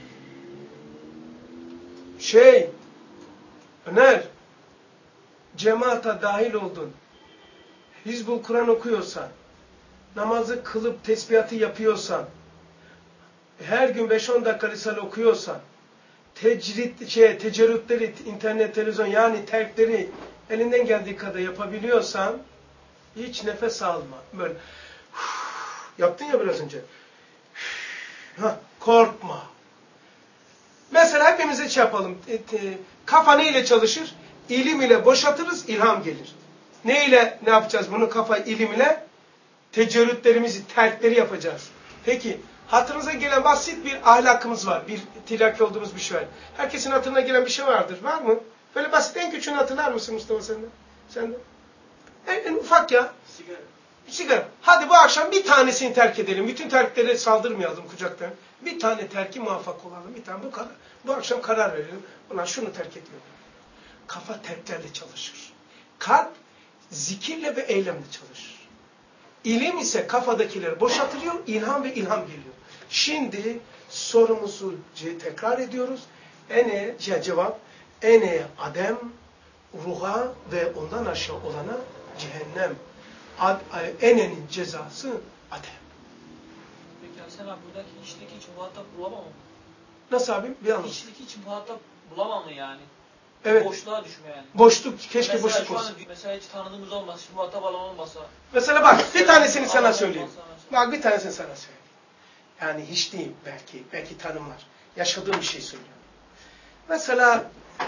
Şey, Öner, cemaata dahil oldun. Hizbul Kur'an okuyorsan, namazı kılıp tesbihatı yapıyorsan, her gün beş on dakika Risale okuyorsan, tecrit, şey, tecerrütleri, internet, televizyon yani terkleri elinden geldiği kadar yapabiliyorsan, hiç nefes alma. Böyle yaptın ya biraz önce. Hah, korkma. Mesela hepimize şey yapalım. E, e, kafa neyle çalışır? İlim ile boşaltırız, ilham gelir. Ne ile ne yapacağız bunu? Kafa ilim ile tecerrütlerimizi, terkleri yapacağız. Peki, hatırınıza gelen basit bir ahlakımız var. Bir tilaki olduğumuz bir şey var. Herkesin hatırına gelen bir şey vardır. Var mı? Böyle basit en küçüğünü hatırlar mısın Mustafa sen de? Sen de? En, en ufak ya. Sigara. Sigara. Hadi bu akşam bir tanesini terk edelim. Bütün terklere saldırmayalım kucaktan. Bir tane terki muvaffak olalım. Bir tane bu kadar. Bu akşam karar verelim. Ulan şunu terk etmiyorum. Kafa terklerle çalışır. Kalp zikirle ve eylemle çalışır. İlim ise kafadakileri boşaltıyor, ilham ve ilham geliyor. Şimdi sorumuzu tekrar ediyoruz. Ene cevap, ene adem, ruha ve ondan aşağı olana cehennem. Ad, enenin cezası adem. Peki Hasan abi buradaki hiçlik hiç muhatap bulamam mı? Nasıl abim? Bir anlat. Hiçlik hiç muhatap bulamam mı yani? Evet. Boşluğa düşme yani. Boşluk, keşke mesela boşluk şu an, olsun. mesela hiç tanıdığımız olmasa, hiç muhatap alan olmasa. Mesela bak bir tanesini sana alan söyleyeyim. olmasa mesela. Bak bir tanesini sana söyleyeyim. Yani hiç değil belki, belki tanımlar. Yaşadığım bir şey söylüyorum. Mesela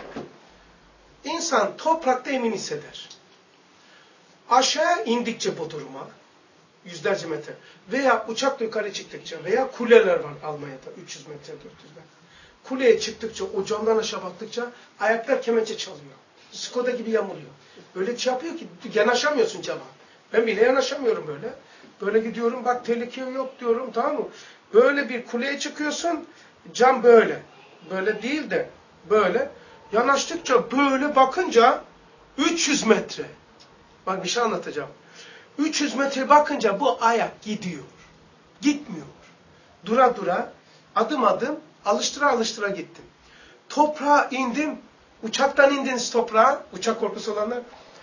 insan toprakta emin hisseder. Aşağı indikçe bu duruma, yüzlerce metre veya uçakla yukarı çıktıkça veya kuleler var Almanya'da üç yüz metre, dört yüz metre. Kuleye çıktıkça, o camdan aşağı baktıkça ayaklar kemençe çalıyor. Skoda gibi yamuluyor. Öyle bir şey yapıyor ki yanaşamıyorsun cama. Ben bile yanaşamıyorum böyle. Böyle gidiyorum, bak tehlike yok diyorum, tamam mı? Böyle bir kuleye çıkıyorsun, cam böyle. Böyle değil de böyle. Yanaştıkça böyle bakınca üç yüz metre. Bak bir şey anlatacağım. üç yüz metre bakınca bu ayak gidiyor. Gitmiyor. Dura dura, adım adım, alıştıra alıştıra gittim. Toprağa indim. Uçaktan indiniz toprağa. Uçak korkusu olanlar.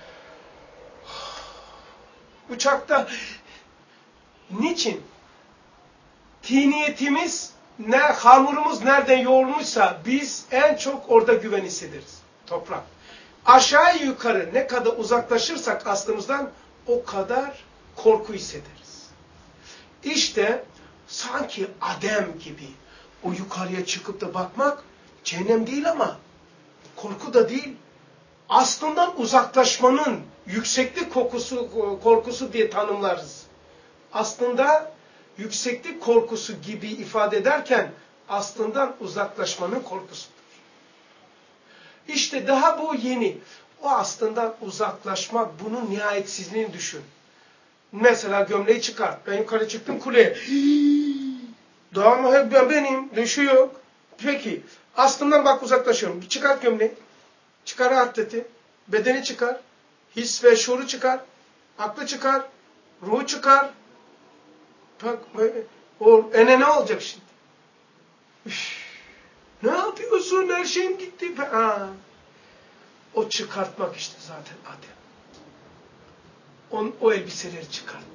Uçakta niçin? Tiniyetimiz, ne, hamurumuz nereden yoğrulmuşsa biz en çok orada güven hissederiz. Toprak. Aşağı yukarı ne kadar uzaklaşırsak aslımızdan o kadar korku hissederiz. İşte sanki Adem gibi o yukarıya çıkıp da bakmak cehennem değil ama korku da değil. Aslından uzaklaşmanın yükseklik kokusu, korkusu diye tanımlarız. Aslında yükseklik korkusu gibi ifade ederken aslından uzaklaşmanın korkusudur. İşte daha bu yeni. O aslından uzaklaşmak, bunun nihayetsizliğini düşün. Mesela gömleği çıkar. Ben yukarı çıktım kuleye. Daha mı hep ben benim. Düşüyor. Peki. Aslından bak uzaklaşıyorum. Çıkart gömleği. Çıkar atleti. Bedeni çıkar. His ve şuuru çıkar. Aklı çıkar. Ruhu çıkar. Bak o ene ne olacak şimdi? Üff, ne yapıyorsun? Her şeyim gitti. Aa, o çıkartmak işte zaten Adem. On, o elbiseleri çıkartmak.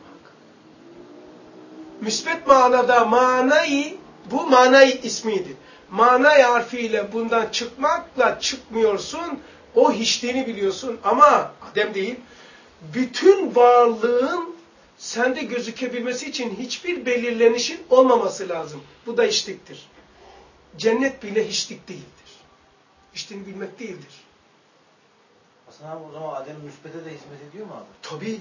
Müsbet manada manayı, bu manayı ismiydi. Manay harfiyle bundan çıkmakla çıkmıyorsun. O hiçliğini biliyorsun ama Adem değil. Bütün varlığın sende gözükebilmesi için hiçbir belirlenişin olmaması lazım. Bu da hiçliktir. Cennet bile hiçlik değildir. Hiçliğini bilmek değildir. Hasan abi o zaman Adem müsbete de hizmet ediyor mu abi? Tabii.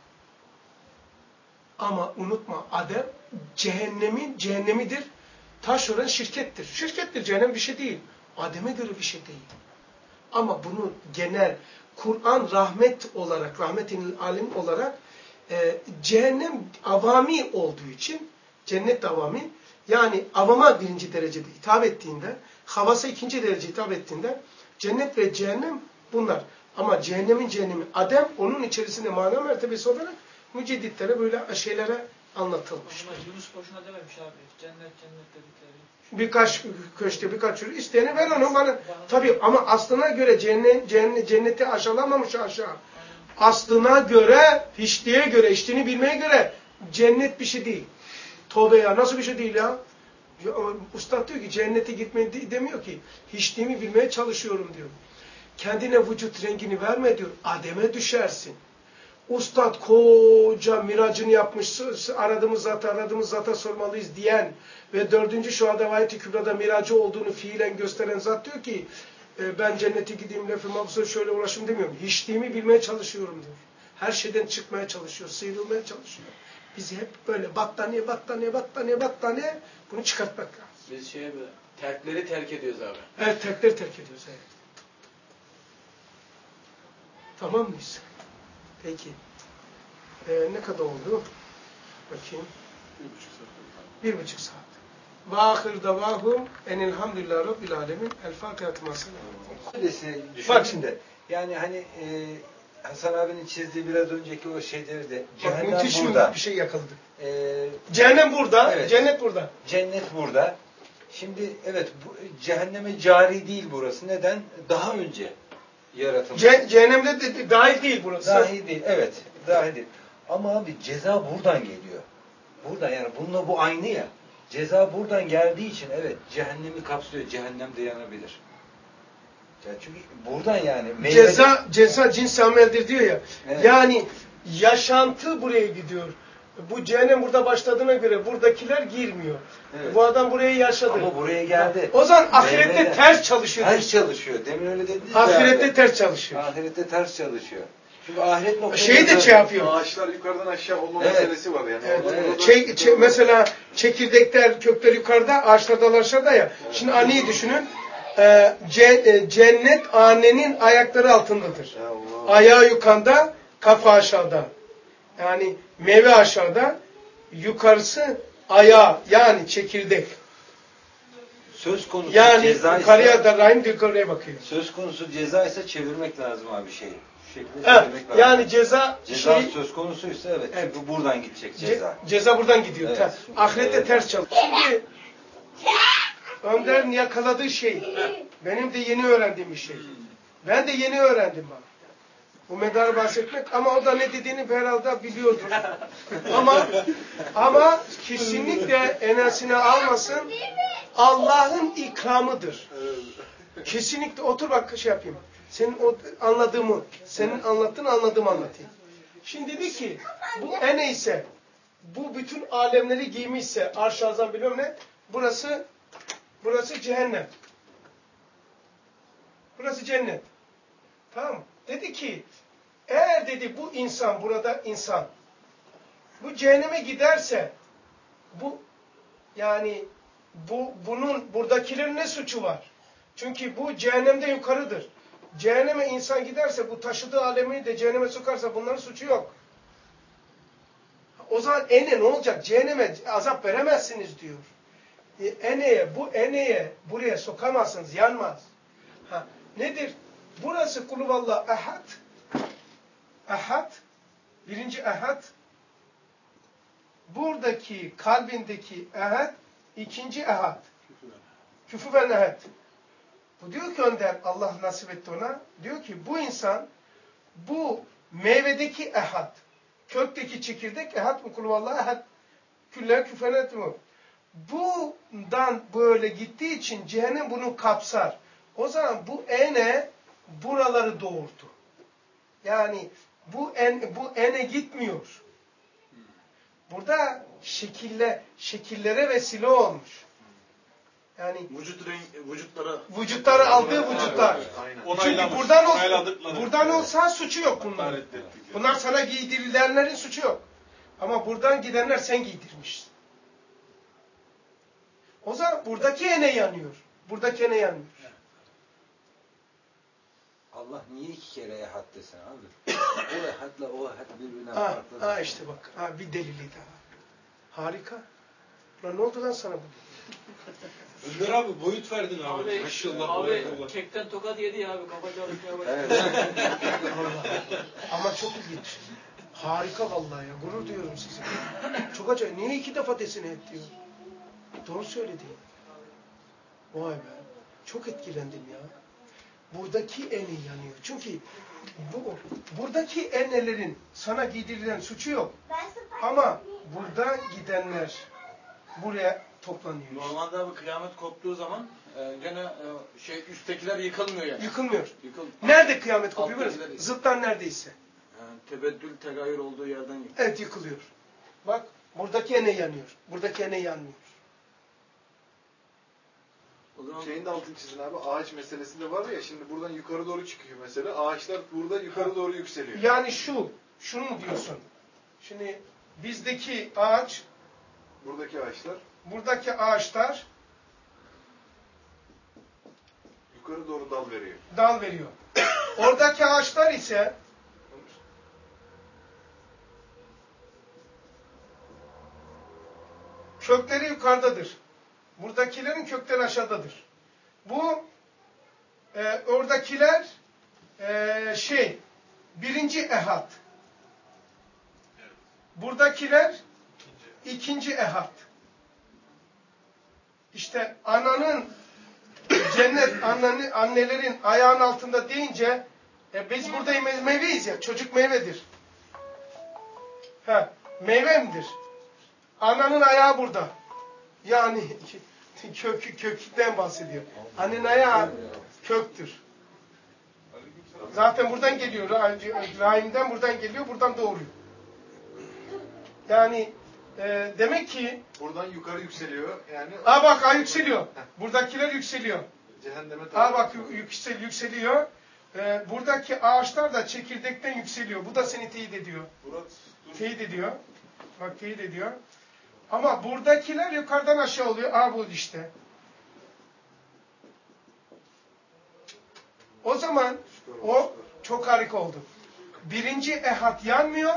Ama unutma Adem cehennemin cehennemidir. Taş oran şirkettir. Şirkettir, cehennem bir şey değil. Adem'e göre bir şey değil. Ama bunu genel Kur'an rahmet olarak, rahmetin alim olarak e, cehennem avami olduğu için, cennet avami, yani avama birinci derecede hitap ettiğinde, havasa ikinci derece hitap ettiğinde, cennet ve cehennem bunlar. Ama cehennemin cehennemi, Adem onun içerisinde mana mertebesi olarak mücedditlere böyle şeylere anlatılmış. Ama Yunus boşuna dememiş abi. Cennet cennet dedikleri. Birkaç köşte birkaç çürü isteyene ver onu bana. Tabii ama aslına göre cennet, cennet, cenneti aşağılamamış aşağı. Aslına göre, hiçliğe göre, içtiğini bilmeye göre cennet bir şey değil. Tövbe ya, nasıl bir şey değil ya? Ya Ustad diyor ki cennete gitmeyi demiyor ki. Hiçliğimi bilmeye çalışıyorum diyor. Kendine vücut rengini verme diyor. Adem'e düşersin. Ustad koca miracını yapmış, aradığımız zata, aradığımız zata sormalıyız diyen ve dördüncü şuada vayet-i kübrada miracı olduğunu fiilen gösteren zat diyor ki e, ben cennete gideyim, lef-i mahfuza şöyle uğraşım demiyorum. Hiçliğimi bilmeye çalışıyorum diyor. Her şeyden çıkmaya çalışıyor, sıyrılmaya çalışıyor. Bizi hep böyle battaniye, battaniye, battaniye, battaniye bunu çıkartmak lazım. Biz şey böyle, terkleri terk ediyoruz abi. Evet, terkleri terk ediyoruz. Evet. Tamam mıyız? Peki. Ee, ne kadar oldu? Bakayım. Bir buçuk saat. Bir buçuk saat. Ve ahir davahum enilhamdülillah rabbil alemin. El Fatiha'tı masal. Öylesine düşün Bak şimdi. Yani hani e, Hasan abinin çizdiği biraz önceki o şeyleri de Bak cehennem müthiş burada. bir şey yakaladı. E, Cehennem burada, Evet. cennet burada. Cennet burada. Şimdi evet bu, cehenneme cari değil burası. Neden? Daha önce yaratılmış. Ce cehennemde de, de, dahil değil burası. Dahil değil. Evet. Dahil değil. Ama abi ceza buradan geliyor. Buradan yani bununla bu aynı ya. Ceza buradan geldiği için evet cehennemi kapsıyor. Cehennem de yanabilir. Ya çünkü buradan yani meyvede- Ceza, ceza cins ameldir diyor ya. Evet. Yani yaşantı buraya gidiyor. Bu cehennem burada başladığına göre buradakiler girmiyor. Evet. Bu adam buraya yaşadı. ama buraya geldi. O zaman ahirette Meyvede- ters çalışıyor. Ters çalışıyor. Demin öyle dediniz ya Ahirette abi. ters çalışıyor. Ahirette ters çalışıyor. Çünkü ahiret noktada Şeyi de şey yapıyor. Ağaçlar yukarıdan aşağı olma Evet. meselesi var yani. Evet. Orada- orada- Çek- çek- mesela çekirdekler, kökler yukarıda, ağaçlar dalı aşağıda ya. Şimdi anneyi düşünün. Ee, ce- e, cennet annenin ayakları altındadır. Ya Allah. Ayağı yukarıda, kafa aşağıda. Yani meyve aşağıda, yukarısı ayağı yani çekirdek. söz konusu Yani ceza yukarıya ise, da rahim yukarıya bakıyor. söz konusu ceza ise çevirmek lazım abi şeyi. Şu şekilde Ha, çevirmek lazım. yani ceza Ceza şey, söz konusuysa evet, Evet. çünkü buradan gidecek ce- ceza. ceza buradan gidiyor. Evet. Ta- Ahirette Evet. ters çalışıyor. Şimdi Önder'in yakaladığı şey benim de yeni öğrendiğim bir şey. Ben de yeni öğrendim bak. Bu medarı bahsetmek ama o da ne dediğini herhalde biliyordur. ama ama kesinlikle enesine almasın. Allah'ın ikramıdır. Kesinlikle otur bak şey yapayım. Senin o anladığımı, senin anlattığın anladığımı anlatayım. Şimdi dedi ki bu ene ise bu bütün alemleri giymişse arş-ı azam bilmem ne burası burası cehennem. Burası cennet. Tamam mı? Dedi ki eğer dedi bu insan burada insan bu cehenneme giderse bu yani bu bunun buradakilerin ne suçu var? Çünkü bu cehennemde yukarıdır. Cehenneme insan giderse bu taşıdığı alemi de cehenneme sokarsa bunların suçu yok. O zaman ene ne olacak? Cehenneme azap veremezsiniz diyor. E, eneye bu eneye buraya sokamazsınız, yanmaz. Ha, nedir? Burası kuluvallah ehad. Ehad. Birinci ehad. Buradaki kalbindeki ehad. İkinci ehad. Küfüven ehad. Bu diyor ki Önder, Allah nasip etti ona. Diyor ki bu insan bu meyvedeki ehad. Kökteki çekirdek ehad mı kuluvallah ehad. Küller küfenet mi? Bundan böyle gittiği için cehennem bunu kapsar. O zaman bu ene buraları doğurdu. Yani bu en, bu ene gitmiyor. Burada şekille şekillere vesile olmuş. Yani Vücut renk, vücutlara vücutları aldığı vücutlar. Aynen. Çünkü Onaylamış, buradan olsa, onayladıkları. buradan olsa suçu yok bunların. Reddettik. Bunlar sana giydirilenlerin suçu yok. Ama buradan gidenler sen giydirmişsin. O zaman buradaki ene yanıyor. Buradaki ene yanmıyor. Allah niye iki kere ehad desin abi? O ehadla o ehad birbirinden Ha, farklı. ha işte bak. Ha, bir delili daha. Harika. Ulan ne oldu lan sana bu? Önder abi boyut verdin abi. Abi, Maşallah. abi barakallah. kekten tokat yedi ya abi. Kafa çalışmaya başladı. Evet. Ama çok ilginç. Harika vallahi ya. Gurur duyuyorum size. Çok acayip. Niye iki defa desene et diyor. Doğru söyledi. Vay be. Çok etkilendim ya. Buradaki ene yanıyor. Çünkü bu buradaki enelerin sana giydirilen suçu yok. Ama burada gidenler buraya toplanıyor. normalde abi kıyamet koptuğu zaman e, gene e, şey üsttekiler yıkılmıyor yani. Yıkılmıyor. Yıkıl. Nerede kıyamet kopuyor? biliyor musun? Alttakiler- Zıttan neredeyse. Yani tebeddül, tegayür olduğu yerden yıkılıyor. Evet yıkılıyor. Bak buradaki ene yanıyor. Buradaki ene yanmıyor. O zaman Şeyin de altını çizin abi. Ağaç meselesi de var ya. Şimdi buradan yukarı doğru çıkıyor mesela. Ağaçlar burada yukarı doğru yükseliyor. Yani şu, şunu mu diyorsun? Şimdi bizdeki ağaç, Buradaki ağaçlar buradaki ağaçlar yukarı doğru dal veriyor. dal veriyor. Oradaki ağaçlar ise kökleri yukarıdadır. Buradakilerin kökleri aşağıdadır. Bu e, oradakiler e, şey birinci ehad. Buradakiler ikinci ehad. İşte ananın cennet annenin, annelerin ayağının altında deyince e, biz burada meyveyiz ya. Çocuk meyvedir. Ha, meyve midir? Ananın ayağı burada. Yani kök, kökten bahsediyor. Annenin ayağı köktür. Zaten buradan geliyor. Rahimden buradan geliyor. Buradan doğuruyor. Yani e, demek ki buradan yukarı yükseliyor. Yani aa bak ha yükseliyor. Buradakiler yükseliyor. Cehenneme aa bak yüksel, yükseliyor. Ee, buradaki ağaçlar da çekirdekten yükseliyor. Bu da seni teyit ediyor. Teyit ediyor. Bak teyit ediyor. Ama buradakiler yukarıdan aşağı oluyor. Aa bu işte. O zaman o çok harika oldu. Birinci ehad yanmıyor.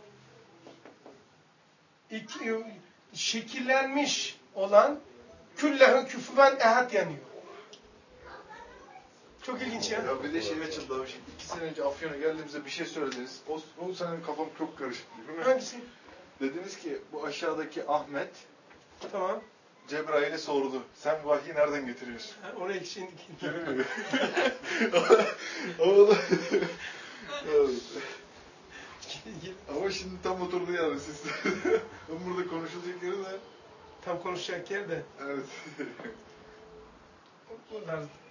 İki, şekillenmiş olan küllehu küfüven ehad yanıyor. Çok ilginç ya. Ya bir de şey açıldı abi. Şimdi iki sene önce Afyon'a geldiğimizde bir şey söylediniz. O, o senin kafam çok karışık değil mi? Hangisi? Dediniz ki bu aşağıdaki Ahmet Tamam. Cebrail'e sordu. Sen vahyi nereden getiriyorsun? Ha, oraya şimdi Gelmiyor. Ama Ama şimdi tam oturdu yani siz. Ama burada konuşulacak yeri de. Tam konuşacak yer de. Evet. Bunlar